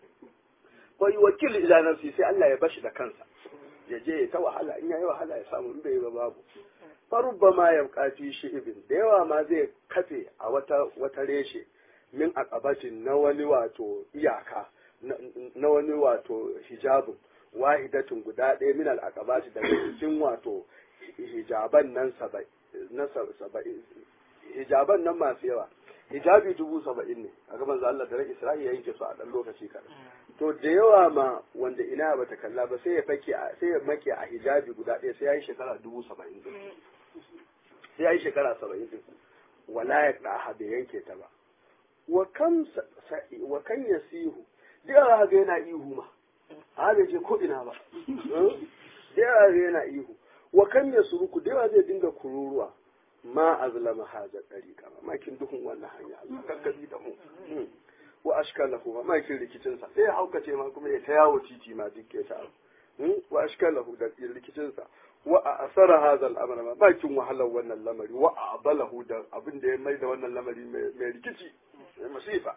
ko yi wakil ila nafsi sai Allah ya bashi da kansa ya je ta wahala in yayi wahala ya samu in bai ba babu farubba ma ya kafi shi ibn da yawa ma zai kafe a wata wata reshe min aqabatin na wani wato iyaka na wani wato hijabun wahidatun guda ɗaya min al aqabati daga cikin wato hijaban nan sabai na sabai hijaban nan masu yawa hijabi dubu saba'in ne a gaban Allah da ran Isra'i ya yanke su a ɗan lokaci kaɗan to da yawa ma wanda ina bata kalla ba sai ya fake sai ya make a hijabi guda ɗaya sai ya yi shekara dubu saba'in din sai ya yi shekara saba'in din wala ya da bai yanke ta ba wa kam wa kan yasihu duk ga yana ihu ma a bai je ko ina ba da yawa yana ihu wa kan ya suruku da yawa zai dinga kururuwa ma azlama haja dariqa mamakin duhun wannan hanya Allah kakkabi da mu wa ashkalahu mamakin rikicin sa sai haukace ma kuma ya ta yawo titi ma dukke ta wa ashkalahu da rikicin sa wa asara hadha al-amra mamakin wahalar wannan lamari wa abalahu da abin da ya mai da wannan lamari mai rikici mai masifa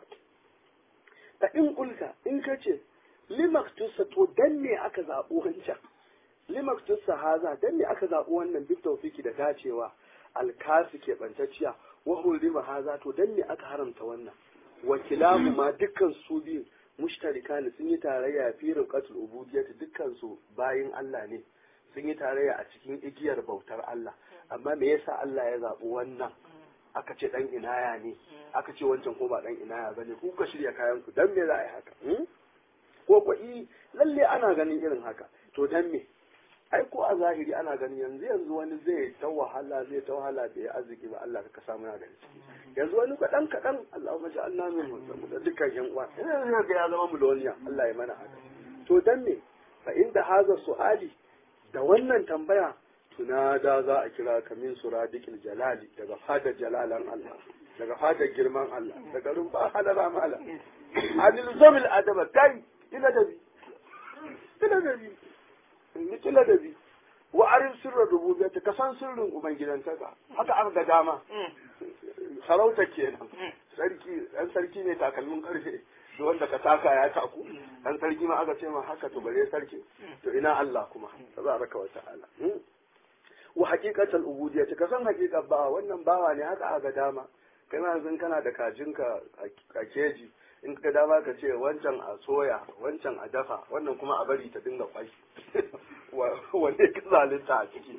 ta in kulka in kace limaktusa to dan ne aka zabo wancan limaktusa haza dan ne aka zabo wannan bit tawfiki da dacewa alkafi ke bantacciya wa hulima haza to dan ne aka haramta wannan wa kilamu ma dukkan su biyu mushtarika sun yi tarayya fi riqatul ubudiyyah dukkan su bayin Allah ne sun yi tarayya a cikin igiyar bautar Allah amma me yasa Allah ya zabi wannan aka ce dan inaya ne aka ce wancan ko ba dan inaya bane ku ka shirya kayan ku dan me za a yi haka ko ko i lalle ana ganin irin haka to dan me ai ko a zahiri ana ganin yanzu yanzu wani zai ta wahala zai ta wahala bai arziki ba Allah ka samu ya gani yanzu wani kadan kadan Allahumma ja'alna min da dukkan yan uwa ina ga ya zama muloniya Allah ya mana haka to dan me fa inda haza su'ali da wannan tambaya tunada za a kira ka min suradikil jalali daga fadar jalalan Allah daga fadar girman Allah daga rumba halara mala anil zamil adaba kai ila dabi ila dabi ni ila dabi wa arin sirra rububiyyah ka san sirrin ubangidantaka haka aka ga dama sarauta kenan sarki dan sarki ne takalmin karfe da wanda ka taka ya taku dan sarki ma aka ce ma haka to bare sarki to ina Allah kuma tabaraka wa ta'ala wa haqiqatul ubudiyyah ka san haqiqar ba wannan bawa ne haka aka dama kai ma yanzu kana da kajinka a keji in ka dama ka ce wancan a soya wancan a dafa wannan kuma a bari ta dinga kwai wanne ka zalunta a ciki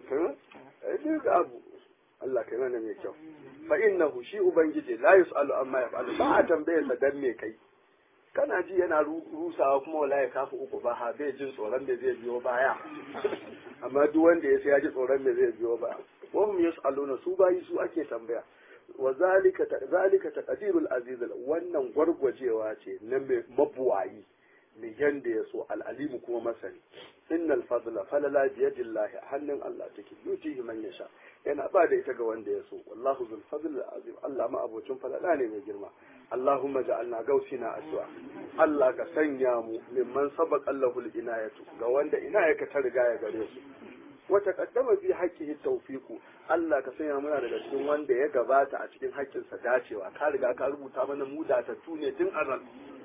duk abu Allah kai mana mai kyau fa innahu shi ubangiji la yusalu amma yaf'alu ba a tambaye sa dan me kai kana ji yana rusawa kuma wala ya kafa uku ba ha bai jin tsoron da zai biyo baya amma duk wanda ya sai ya ji tsoron da zai biyo baya wa hum yusaluna su bayi su ake tambaya wa zalika ta zalika taqdirul aziz wannan gwargwajewa ce na mabuwayi mai yanda ya so al'alimu kuma masani innal fadla falala bi yadillahi hannun Allah take yutihi man yasha yana ba da ita ga wanda ya so wallahu zul fadl azim Allah ma abocin falala ne mai girma Allahumma ja'alna gausina addu'a Allah ka sanya mu mimman sabaqa Allahu al-inayatu ga wanda inayaka ta riga ya gare su wata kaddama fi haqqihi tawfiqu Allah ka sanya muna daga cikin wanda ya gabata a cikin haƙƙinsa dacewa ka riga ka rubuta mana mu datattu ne tun azal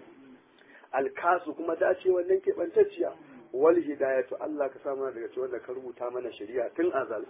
alkasu kuma dacewa nan keɓantacciya wal hidayatu Allah ka samu daga cikin wanda ka rubuta mana shari'a tun azal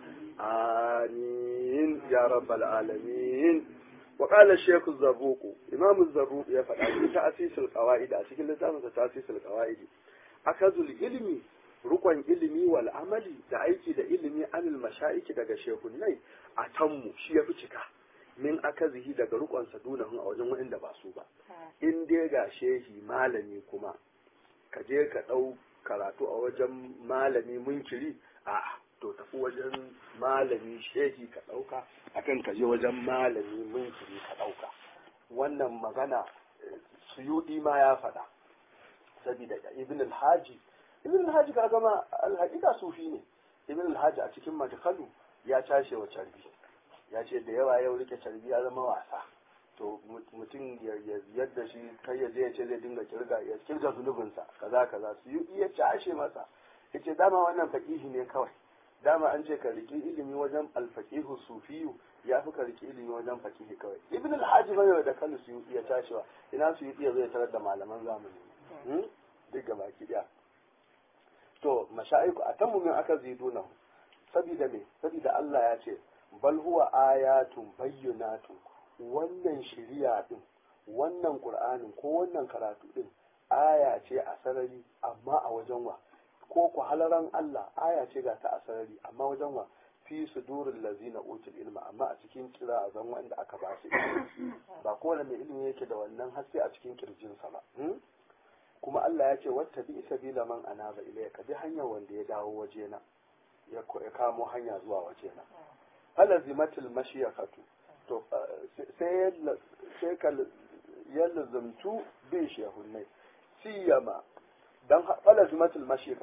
amin ya rabbal alamin wa qala shaykh az-zarruq imam az-zarruq ya faɗa cikin ta'sisul qawaid a cikin littafin sa ta'sisul qawaid akazul ilmi rukun ilimi wal amali da aiki da ilimi anil mashaiki daga shehunnai a tanmu shi ya fi cika min akazihi daga rukunsa dunahun a wajen waɗanda ba su ba in dai ga shehi malami kuma ka je ka ɗau karatu a wajen malami munkiri a to tafi wajen malami shehi ka ɗauka akan ka je wajen malami munkiri ka ɗauka wannan magana suyudi ma ya faɗa saboda ibn al-haji ibn al-haji ka gama al-haqiqa sufi ne ibn al-haji a cikin madkhalu ya tashe wa carbi ya ce da yawa yau rike carbi ya zama wasa to mutum ya yadda shi kai ya je ya ce zai dinga kirga ya kirga zunubinsa kaza kaza su yi iya tashe masa yace dama wannan faqihi ne kawai dama an ce ka riki ilimi wajen al-faqihu sufiyu ya fi ka riki ilimi wajen faqihi kawai ibn al-haji bai da kansu su iya tashewa ina su yi iya zai tarar da malaman zamani duk gaba ki daya to mashayiku a tan mumin aka ziduna sabida me sabida Allah ya ce bal huwa ayatun bayyinatun wannan shiriya din wannan qur'anin ko wannan karatu din aya ce a sarari amma a wajen wa ko ku halaran Allah aya ce ga ta a sarari amma wajen wa fi sudurul lazina utul ilma amma a cikin kira a zan wanda aka ba su ba kowane mai ilimi yake da wannan haske a cikin kirjinsa ba kuma Allah ya ce wata bi sabila man anaba ilayya ka bi hanyar wanda ya dawo wajena ya kamo hanya zuwa wajena falazimatul mashiyakatu to sai sai ka ya lazumtu bin shehunnai siyama dan falazimatul mashiyakatu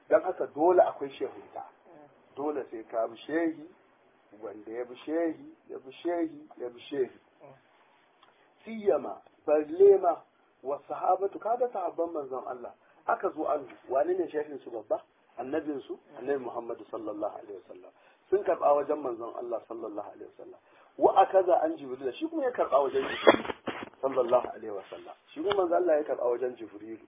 don haka dole akwai shehunta dole sai ka bi shehi wanda ya bi shehi ya bi shehi ya bi shehi siyama barlema wa sahabatu kada sahabban manzon Allah aka zo an wani ne shehin su babba annabin su annabi Muhammad sallallahu alaihi wasallam sun karba wajen manzon Allah sallallahu alaihi wasallam wa akaza an jibril shi kuma ya karba wajen jibril sallallahu alaihi wasallam shi kuma manzon Allah ya karba wajen jibril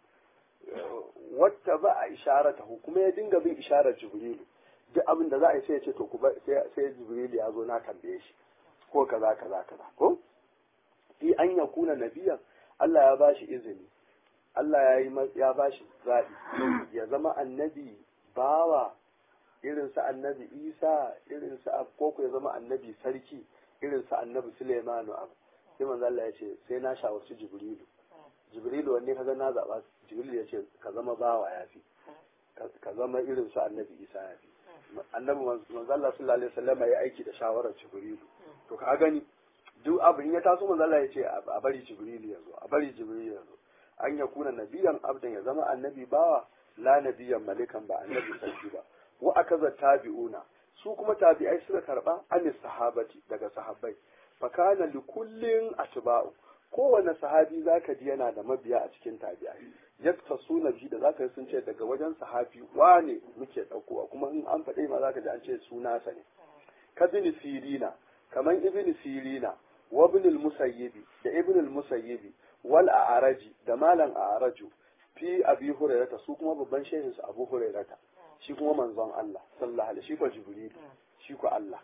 wata ba a isharatahu kuma ya dinga bin isharar jibril duk abin da za a yi sai ya ce to ku sai sai jibril ya zo na tambaye shi ko kaza kaza kaza ko fi an yakuna nabiyan Allah ya bashi izini Allah ya yi ya bashi zaɓi ya zama annabi bawa irin sa annabi Isa irin sa koko ya zama annabi sarki irin sa annabi Sulaimanu abu sai manzo Allah ya ce sai na shawarci Jibrilu Jibrilu wanne kaga na zaba Jibrilu ya ce ka zama bawa yafi ka zama irin sa annabi Isa yafi annabi manzo Allah sallallahu alaihi wasallam ya aiki da shawarar Jibrilu to ka gani duk abin ya taso manzo Allah ya ce a bari Jibrilu ya zo a bari Jibrilu ya zo an ya kuna nabiyan abdan ya zama annabi bawa la nabiyan malikan ba annabi sarki ba wa akaza tabi'una su kuma tabi'ai suka karba anis sahabati daga sahabbai fa kana li kullin atba'u kowane sahabi zaka ji yana da mabiya a cikin tabi'ai yakta suna bi da zaka sun ce daga wajen sahabi wane muke daukowa kuma in an faɗe ma zaka ji an ce suna sa ne kabin sirina kaman ibn sirina wa ibn al-musayyibi da ibn al-musayyibi wal a'raji da malam a'raju fi abi hurairata su kuma babban shehin su abu hurairata shi kuma manzon Allah sallallahu alaihi shi ko jibril shi ko Allah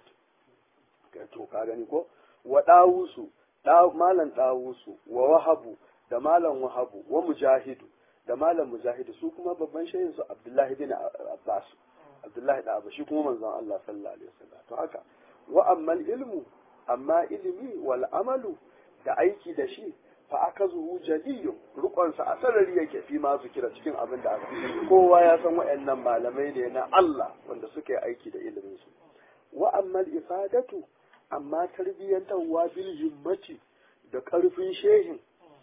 to ka gani ko wa dawusu da malam dawusu wa wahabu da malam wahabu wa mujahidu da malam mujahidu su kuma babban shehin su abdullahi bin abbas abdullahi da abu shi kuma manzon Allah sallallahu alaihi wasallam to haka wa ammal ilmu amma ilimi wal amalu da aiki da shi fa aka zuhu jadiyyu rukonsa a sarari yake fi ma su kira cikin abin da aka kowa ya san wayannan malamai ne na Allah wanda suke aiki da ilimin su wa ammal ifadatu amma tarbiyyantarwa bil himmati da karfin shehin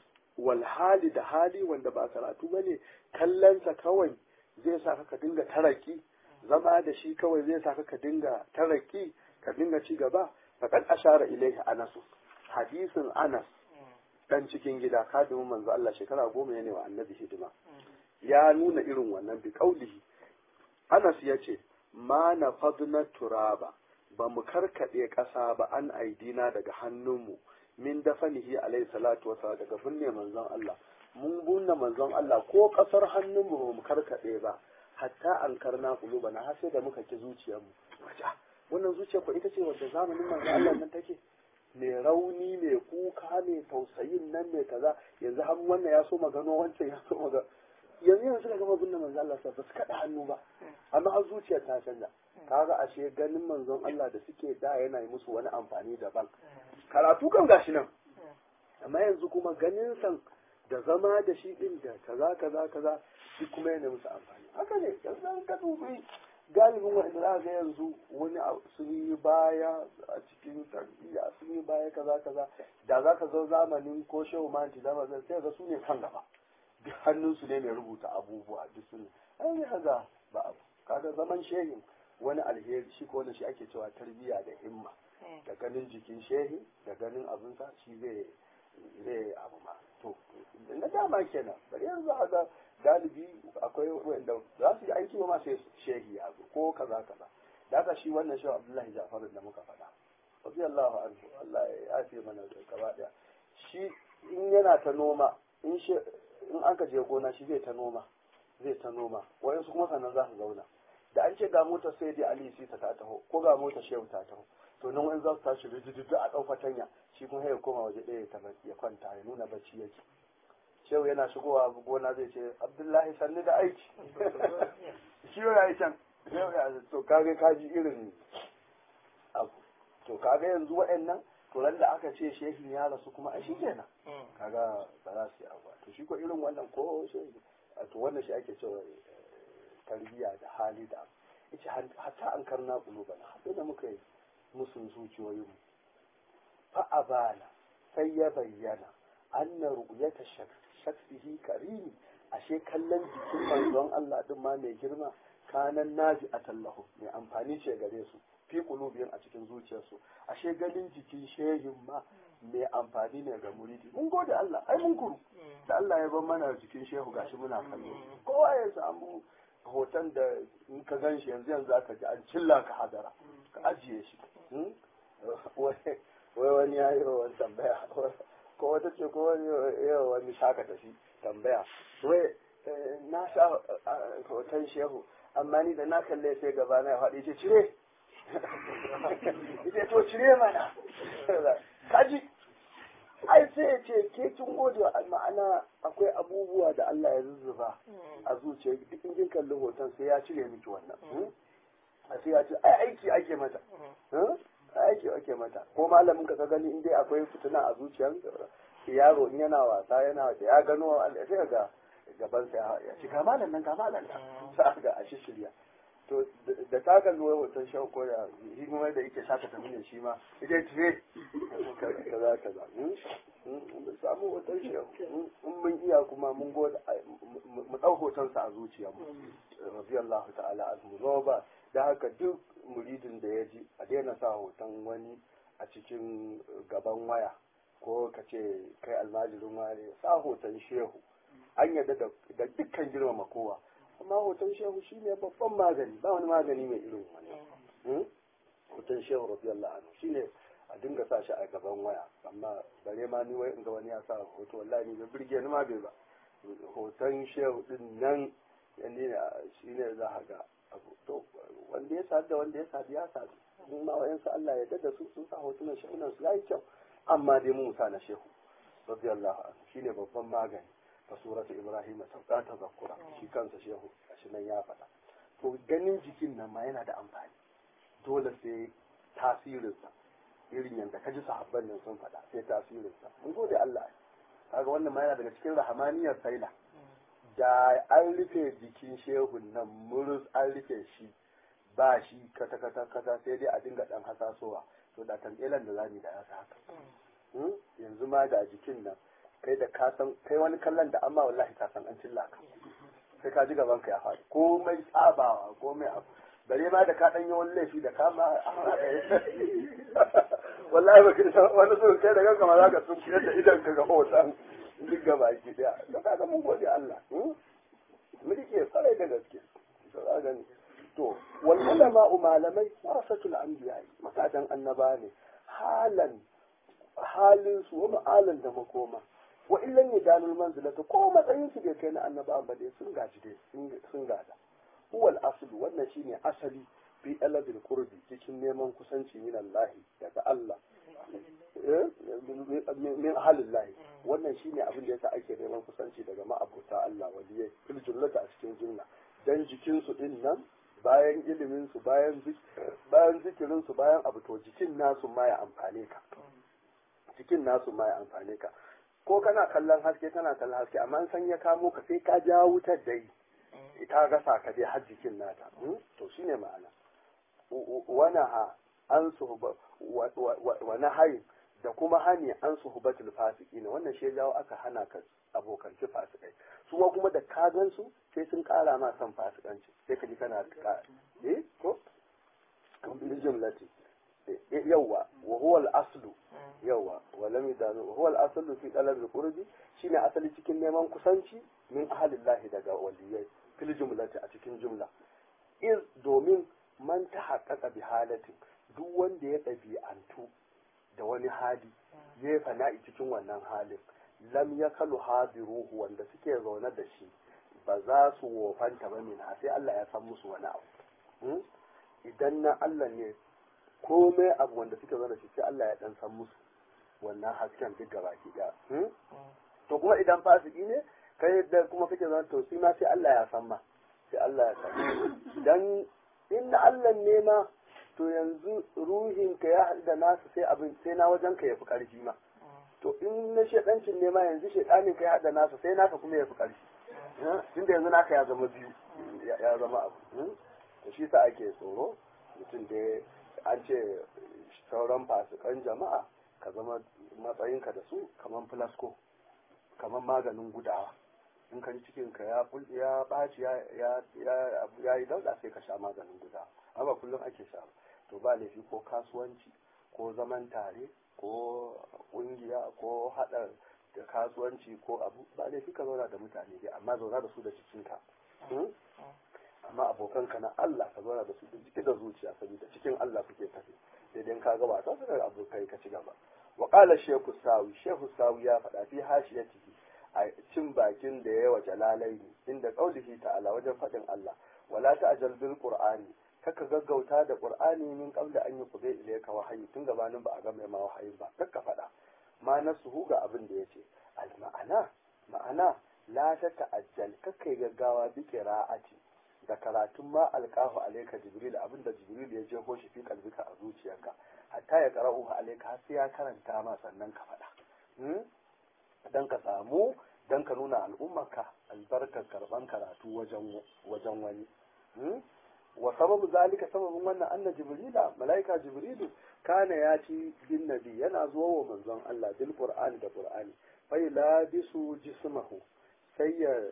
wal hali da hali wanda ba karatu bane kallansa kawai zai sa ka dinga taraki zama da shi kawai zai sa ka dinga taraki ka dinga ci gaba faqad ashara ilayhi anas hadisin anas dan cikin gida kadimin manzo Allah shekara goma ya ne wa annabi hidima ya nuna irin wannan bi kaulihi Anas ya ce ma na fadna turaba ba mu karkade ƙasa ba an aidina daga hannunmu min dafanihi alayhi salatu wa daga binne manzon Allah mun bunne manzon Allah ko ƙasar hannunmu ba mu karkade ba hatta an karna kulubana har sai da muka ki zuciyarmu wannan zuciya ko ita ce wanda zamanin manzon Allah nan take mai rauni mai kuka mai tausayin nan mai kaza yanzu har wannan ya so magano wancan ya so magano yanzu yanzu da gama binne manzon Allah ba su kada hannu ba amma har zuciyar ta canza kaga ashe ganin manzon Allah da suke da yana yi musu wani amfani daban karatu kan gashi nan amma yanzu kuma ganin san da zama da shi din da kaza kaza kaza shi kuma yana musu amfani haka ne yanzu an ka dubi galibin wanda za ga yanzu wani sun yi baya a cikin tarbiyya sun yi baya kaza kaza da za ka zo zamanin ko shehu manti zama zai sai ga su ne kan gaba duk hannunsu ne mai rubuta abubuwa duk sun ai ne kaza ba abu kaga zaman shehin wani alheri shi ko wani shi ake cewa tarbiyya da himma da ganin jikin shehi da ganin abinsa shi zai zai abu ma to na dama kenan bari yanzu haka galibi akwai wanda za su yi aiki ma sai shehi ya zo ko kaza kaza da haka shi wannan shehu Abdullahi Ja'far da muka faɗa radiyallahu anhu Allah ya yafe mana gaba daya shi in yana ta noma in she in aka je gona shi zai ta noma zai ta noma wayansu kuma sannan za su zauna da an ce ga motar sai dai Ali Sisa ta taho ko ga motar shehu ta taho to nan wani za su tashi rijidu a ɗau fatanya shi kuma ya koma waje ɗaya ya kwanta ya nuna bacci yake shehu yana shigowa gona zai ce Abdullahi sannu da aiki shi ya yi can to kaga kaji irin abu to kaga yanzu waɗannan to ran da aka ce shehin ya rasu kuma ai shi kenan kaga ba za su yi abu to shi ko irin wannan ko shehi to wannan shi ake cewa tarbiyya da hali da yace hatta an karna kulubana haɗu da muka yi musun zuciyoyinmu fa abana sai ya bayyana anna ru'yata shaksihi karimi ashe kallon jikin manzon Allah din ma mai girma kanan naji a tallahu mai amfani ce gare su fi qulubihim a cikin zuciyarsu ashe ganin jikin shehin ma mai amfani ne ga muridi mun gode Allah ai mun kuru da Allah ya bar mana jikin shehu gashi muna kallo kowa ya samu hoton da in ka gan shi yanzu yanzu aka ji an cilla ka hadara ka ajiye shi wai wani ya yi wani tambaya ko wata ce ko wani yawa wani shaka tafi tambaya wai na sha hoton shehu amma ni da na kalle sai gaba na ya faɗi ce cire ita to cire mana kaji ai sai ya ce ke kin gode ma'ana akwai abubuwa da Allah ya zuzzuba a zuciya duk in kin kalli hoton sai ya cire miki wannan a sai ya ce ai aiki ake mata aiki ake mata ko malamin ka gani in dai akwai fitina a zuciyar yaro in yana wasa yana ya gano Allah sai ga gaban sa ya ci ga malam nan ga malam nan sai ga a shirya to da ta kalli hoton shan ko da hikimar da yake saka ta mune shi ma ita ce kaza kaza mun samu hoton shi in mun iya kuma mun gode mu dau hoton sa a zuciya mu radiyallahu ta'ala anhu zo ba da haka duk muridin da ya ji a daina sa hoton wani a cikin gaban waya ko ka ce kai almajirin wani sa hoton shehu an yadda da dukkan girmama kowa amma hoton shehu shi ne babban magani ba wani magani mai irin wani hoton shehu radiyallahu anhu shi ne a dinga sa shi a gaban waya amma bare ma ni wai in ga wani ya sa hoto wallahi ni bai birge ni ma bai ba hoton shehu din nan yanni shi ne za a ga abu to wanda ya sadu da wanda ya sadu ya sadu in ma wayansu Allah ya dada su sun sa hotunan shehunan su yayi kyau amma dai mu sa na shehu radiyallahu anhu shi ne babban magani ta suratu ibrahim sauka ta zakura shi kansa shehu shi nan ya faɗa to ganin jikin nan ma yana da amfani dole sai tasirinsa irin yadda ka ji sahabban nan sun faɗa sai tasirinsa mun gode Allah kaga wannan ma yana daga cikin rahamaniyar saila da an rufe jikin shehun nan murus an rufe shi ba shi kata kata kata sai dai a dinga dan hasasowa to da tambelan da zamu da ya haka yanzu ma da jikin nan kai da ka san kai wani kallon da amma wallahi ka san an cilla ka sai ka ji gaban ka ya faɗi komai tsabawa komai abu bare ma da ka dan yi wani laifi da ka ma wallahi ba ka san wani so kai da kanka ma zaka sun kiyar da idan ka ga hoton duk gaba ki daya to kaga mun gode Allah mu dike tsare da gaske to kaga ni to wal ulama malamai warasatul anbiya makadan annaba ne halan halin su wa ma'alan da makoma wa illan yajalul manzilata ko matsayin su bai kai na annaba ba dai sun gaji dai sun gada huwal aslu wannan shine asali fi alabil qurbi cikin neman kusanci min Allah daga Allah min ahalillah wannan shine abin da yasa ake neman kusanci daga ma'abuta Allah waliyai fil jumlata a cikin jumla dan jikin su din nan bayan ilimin su bayan bayan zikirin su bayan abu to jikin nasu ma ya amfane ka jikin nasu ma ya amfane ka ko kana kallon haske kana kallon haske amma san ya kamo ka sai ka ja wutar dai ita gasa ka dai har jikin nata to shine ma'ana wana ha an suhba wa nahayi da kuma hani an suhbatul fasiqina wannan shi jawo aka hana ka abokan ci fasikai su kuma da ka gan su sai sun kara ma san fasikanci sai ka ji kana eh ko kan jumlati yawa wa huwa al-aslu yawa wa lam yadanu wa huwa al-aslu fi talab al-qurbi shine asali cikin neman kusanci min ahlillahi daga waliyai fil jumlati a cikin jumla iz domin man ta haƙaƙa bi halatin duk wanda ya ɗabi'antu da wani hali ya fana'i cikin wannan halin lam ya kalu hadiruhu wanda suke zaune da shi ba za su wofanta ba min sai Allah ya san musu wani abu idan na Allah ne komai abu wanda suke zaune da shi sai Allah ya dan san musu wannan hasken duk gaba ki da to kuma idan fasiki ne kai da kuma kake zaune to sai ma sai Allah ya san ma sai Allah ya san dan in na Allah ne ma to yanzu ruhinka ya haɗu da nasu sai abin sai na wajen ka yafi ƙarfi ma to in na shedancin ne ma yanzu shedanin ka ya haɗu da nasu sai naka kuma yafi ƙarfi tunda yanzu naka ya zama biyu ya zama abu to shi sa ake tsoro mutum da an ce sauran fasikan jama'a ka zama matsayinka da su kaman flasko kaman maganin gudawa in ka ji cikin ka ya bul ya baci ya ya ya yi dauda sai ka sha maganin guda amma kullum ake sha to ba laifi ko kasuwanci ko zaman tare ko kungiya ko hada da kasuwanci ko abu ba laifi ka zauna da mutane dai amma zauna da su da cikinka amma abokanka na Allah ka zauna da su da jiki da zuciya saboda cikin Allah kuke tafi sai dai ka ga ba ta da abokai ka ci gaba wa qala shaykhu sawi shaykhu sawi ya faɗa fi hashiyatihi a cin bakin da yawa jalalaini inda qaulihi ta'ala wajen faɗin Allah wala ta'jal bil qur'ani kaka gaggauta da qur'ani min qabla an yuqda ilayka wahayi tun gabanin ba a ga mai ma wahayi ba kaka faɗa ma nasuhu ga abin da yace al ma'ana ma'ana la ta ta'ajjal kaka gaggawa bi qira'ati da karatun ma alqahu alayka jibril abin da jibril ya jeho shi fi kalbika a zuciyarka hatta ya qara'u alayka har sai ya karanta ma sannan ka faɗa dan ka samu dan ka nuna al'ummarka albarkar karban karatu wajen wajen wani wa sababu zalika sababin wannan anna jibrila malaika jibrilu kana ya ci bin nabi yana zuwa wa manzon Allah bil qur'ani da qur'ani fa labisu jismahu sai ya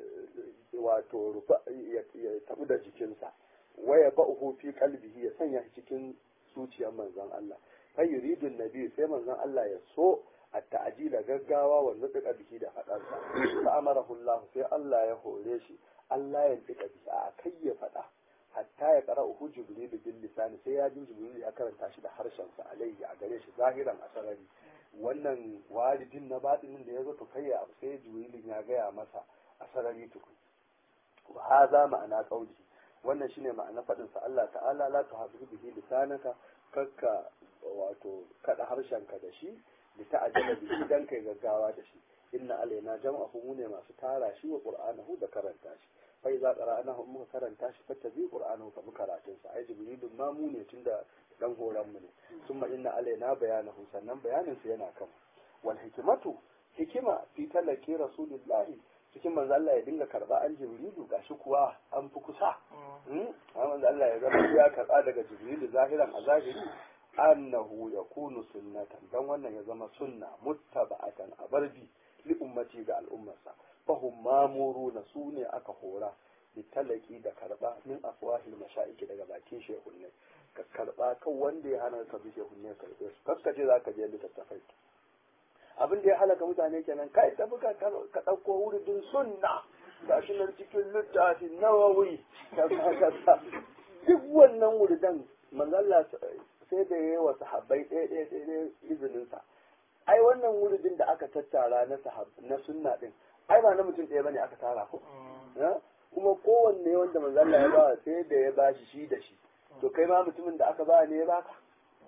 wato rufa ya tabu da jikinsa waya ba'uhu fi qalbihi ya sanya cikin zuciyar manzon Allah fa yuridu nabi sai manzon Allah ya so at-ta'jila gaggawa wa nutqa bihi da fadarsa fa amarahu Allah sai Allah ya hore shi Allah ya tsika bihi a kai ya fada hatta ya qara uhu jibril bil lisan sai ya ji jibril ya karanta shi da harshen sa alayhi a gare shi zahiran asarari wannan walidin na batinin da yazo to kai ya sai jibril ya gaya masa asarari tukun wa hadha ma'ana qawli wannan shine ma'ana fadin sa Allah ta'ala la tuhaddu bihi lisanaka kakka wato kada harshenka da shi da ta'ajjala bihi dan kai gaggawa da shi inna alaina jam'ahu mu ne masu tara shi wa qur'anahu da karanta shi fa iza qara'nahu muka karanta shi fattabi qur'anahu fa karatun sa ai jibrilun ma mu ne tunda dan horan mu ne summa inna alaina bayanahu sannan bayanin sa yana kan wal hikmatu hikima fi talaki rasulillahi cikin manzo Allah ya dinga karba an jibrilu gashi kuwa an fi kusa hmm manzo Allah ya zama ya karba daga jibrilu zahiran a zahiri annahu yakunu sunnatan dan wannan ya zama sunna muttaba'atan abarbi li ummati ga al'ummarsa fahum mamuruna sune aka hora litalaki da karba min afwahil mashaiki daga bakin shehunne ka karba kan wanda ya hana ka bi shehunne karbe su kaskace zaka je littattafai abin da ya halaka mutane kenan kai tafi ka ka dauko wuridin sunna gashi nan cikin littafin nawawi kaza duk wannan wuridan manzo Allah sai da yayi wa sahabbai ɗaya ɗaya ɗaya izinin sa ai wannan wuridin da aka tattara na sahab na sunna din ai ba na mutum ɗaya bane aka tara ko kuma kowanne wanda manzo Allah ya ba sai da ya bashi shi da shi to kai ma mutumin da aka ba ne ya baka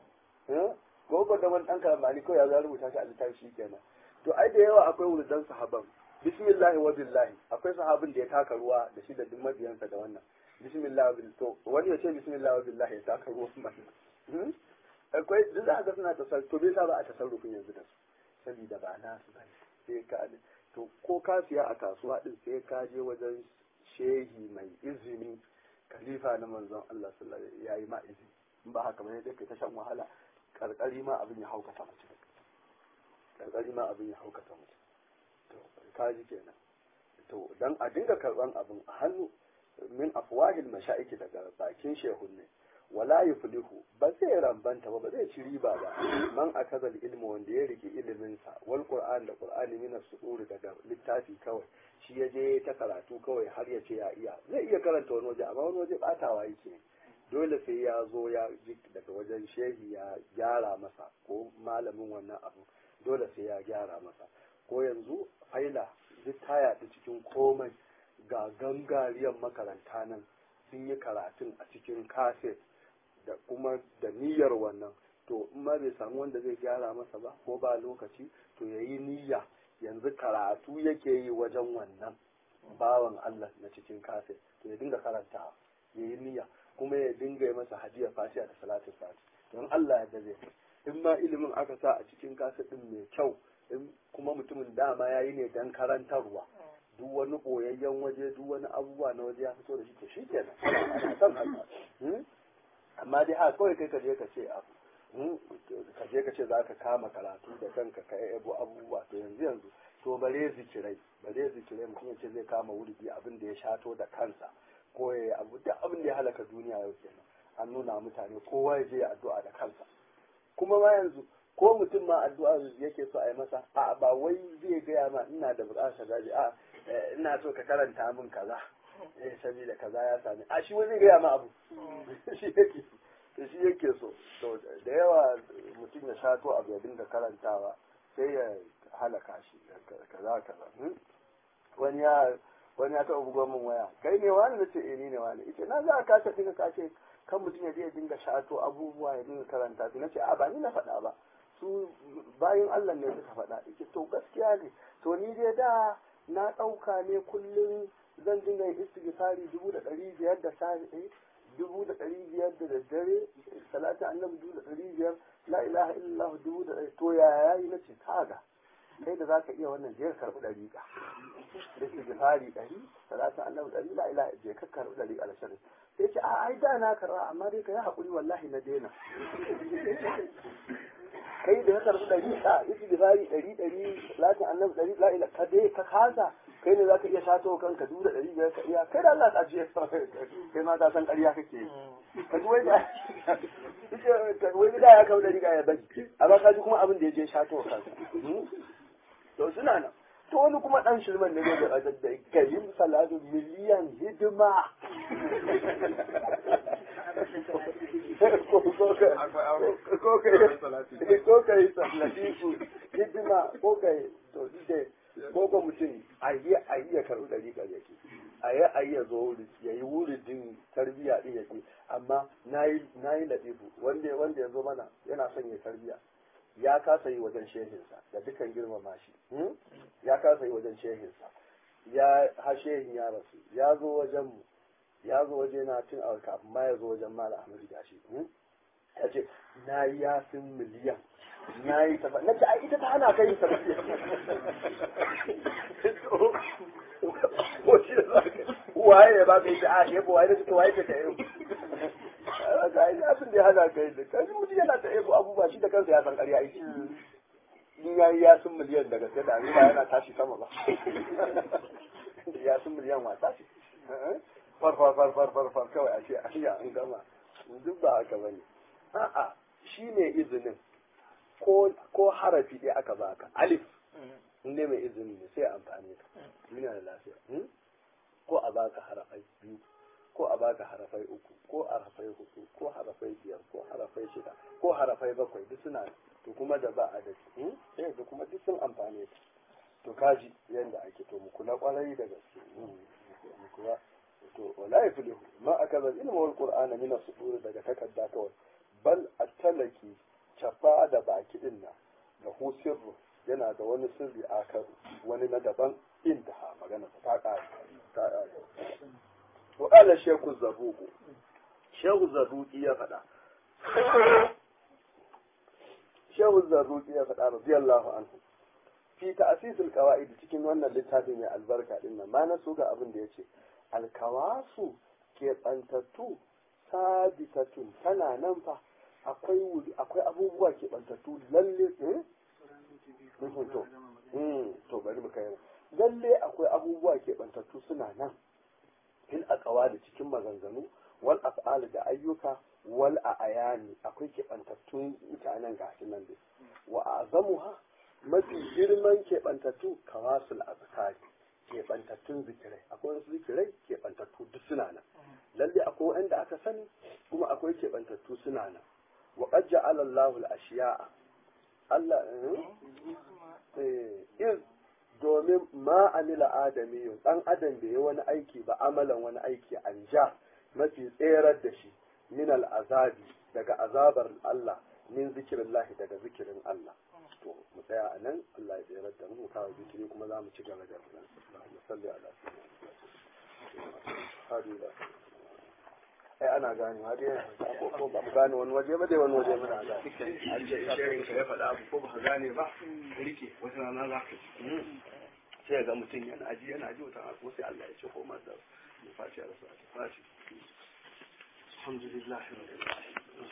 gobe da wani ɗan karamani kawai ya za rubuta shi a littafi shi kenan to ai da yawa akwai wuridan sahaban bismillahi wa billahi akwai sahabin da ya taka ruwa da shi da duk mabiyansa da wannan bismillah bil to wani ya ce bismillah wa billahi ya taka ruwa kuma akwai duk da aka suna tasarrufi to bai sa ba a tasarrufin yanzu da su saboda ba na su bane sai ka to ko ka siya a kasuwa din sai ka je wajen shehi mai izini khalifa na manzon Allah sallallahu alaihi wasallam yayi ma izini in ba haka bane dai kai ta shan wahala karkari ma abin ya haukata mutum karkari ma abin ya haukata mutum to kaji kenan to dan a dinga karban abin a hannu min afwahil mashaiki daga bakin shehunne wala yuflihu ba zai rambanta ba ba zai ci riba ba man akazal ilmu wanda ya rike ilimin sa wal qur'an da qur'ani min as-sudur daga littafi kawai shi ya je ta karatu kawai har ya ce ya iya zai iya karanta wani waje amma wani waje batawa yake dole sai ya zo ya ji daga wajen shehi ya gyara masa ko malamin wannan abu dole sai ya gyara masa ko yanzu faila duk ta yaɗu cikin komai ga gangariyar makaranta nan sun yi karatun a cikin kaset da kuma da niyyar wannan to in ma bai samu wanda zai gyara masa ba ko ba lokaci to ya yi niyya yanzu karatu yake yi wajen wannan bawan Allah na cikin kaset to ya dinga karantawa ya yi niyya kuma ya dinga yi masa hadiya fatiha da salatu fati don Allah ya daze in ma ilimin aka sa a cikin kasa din mai kyau in kuma mutumin dama ya yi ne dan karantarwa duk wani boyayyen waje duk wani abubuwa na waje ya fito da shi to shi kenan ana son haka amma dai haka kawai kai ka je ka ce abu ka je ka ce za ka kama karatu da kanka ka yabo abubuwa to yanzu yanzu to bare zikirai bare zikirai mutum ya ce zai kama wurdi abin da ya shato da kansa ko ya abu duk abin da ya halaka duniya yau kenan an nuna mutane kowa ya je ya addu'a da kansa kuma ma yanzu ko mutum ma addu'a yake so a yi masa a ba wai zai gaya ma ina da bukatar gaji a ina so ka karanta min kaza eh saboda kaza ya sami a shi wani gaya ma abu shi yake shi yake so to da yawa mutum ya shato abu ya dinga karantawa sai ya halaka shi kaza kaza wani ya wani ya taɓa bugon min waya kai ne wani na ce eh ni ne wani ita na za ka kashe dinga kashe kan mutum ya je ya dinga shato abubuwa ya dinga karanta su na ce a ba ni na faɗa ba su bayan Allah ne suka faɗa ita to gaskiya ne to ni dai da na ɗauka ne kullum zan dinga yin istighfari dubu da ɗari biyar da safe dubu da ɗari biyar da daddare salatu annabi dubu da ɗari biyar la ilaha illallah dubu da ɗari to yaya yayi na ce kaga kai da zaka iya wannan je ka karɓi ɗari ka istighfari ɗari salatu annabi ɗari la ilaha je ka karɓi ɗari alsharin sai ce a ai da na karɓa amma dai ka yi haƙuri wallahi na daina kai da ka karɓi ɗari ka istighfari ɗari ɗari salatu annabi ɗari la ilaha ka dai ka kasa kai ne za ka iya shato kanka duk da ɗari biyar ka iya kai da Allah ka ajiye kai ma ka san ƙarya kake ka ji wai da wai da ya kawo ɗari ka ya bari amma ka ji kuma abin da ya je shato kansa to suna nan to wani kuma ɗan shirman ne zai da da garin salatu miliyan hidima ko kai salatu hidima ko kai to dai ko ko mutum a yi a yi ya karɓi ɗari ka yake a yi a yi ya zo wuri ya yi wuridin tarbiyya ɗin yake amma na yi laɗibu wanda wanda ya zo mana yana son ya tarbiyya ya kasa yi wajen shehinsa da dukan girmama shi ya kasa yi wajen shehinsa ya ha shehin ya rasu ya zo wajen mu ya zo waje na tun a kafin ma ya zo wajen mala ahmadu gashi ya ce na yi yasin miliyan na yi ta na ce ai ita ta hana kai ta waye ya ba ka ita a yabo waye da ta waye ta yabo ga yi abin da ya hana kai da kai mutum yana ta yabo abubuwa shi da kansa ya san ƙarya yake in ya yi yasin miliyan daga sai da ba yana tashi sama ba yasin miliyan wa tashi far far far far far far kawai a ce a shi an gama duk ba haka bane a'a shi ne izinin ko ko harafi dai aka baka alif in dai mai izini ne sai amfani ka duniya da lafiya ko a baka harafai biyu ko a baka harafai uku ko harafai hudu ko harafai biyar ko harafai shida ko harafai bakwai duk suna to kuma da ba adadi eh da kuma duk sun amfane ka to kaji yanda ake to mu kula kwarai da gaske mu kula to wala yaflihu ma akaza ilmu wal qur'ana min as-sudur daga takadda kawai bal at-talaki chafa da baki din nan da hu sirru yana da wani sirri akar wani na daban inda magana ta ƙara ta ƙara wa qala shaykhu zabuqu shaykhu zabuqi ya faɗa shaykhu zabuqi ya faɗa radiyallahu anhu fi ta'sis al-qawaid cikin wannan littafin mai albarka din nan ma na so ga abin da yace al-kawasu ke tsantattu sabitatun tana nan fa akwai wuri akwai abubuwa ke bantattu lalle eh to to bari mu kai lalle akwai abubuwa ke bantattu suna nan fil aqwali cikin maganganu wal af'al da ayyuka wal ayani akwai ke bantattun mutanen gashi nan dai wa azamuha mafi girman ke bantattu kawasul azkari ke bantattun zikirai akwai wasu zikirai ke bantattu duk suna nan lalle akwai wanda aka sani kuma akwai ke bantattu suna nan وقد جعل الله الأشياء الله إذ domin ma amila adamiyun dan adam bai yi wani aiki ba amalan wani aiki an ja mafi tserar da shi min al'azabi daga azabar Allah min zikirin lahi daga zikirin Allah to mu tsaya a nan Allah ya tserar da mu kawo zikiri kuma za mu ci gaba da salli ala sayyidina ai ana gane ma dai ko ba mu gane wani waje ba dai wani waje muna gane an ce shirin ka ya faɗa abu ko ba ka gane ba rike wata rana za ka sai ga mutum yana ji yana ji wata ko sai Allah ya ce ko ma da fatiha da salati fatiha alhamdulillah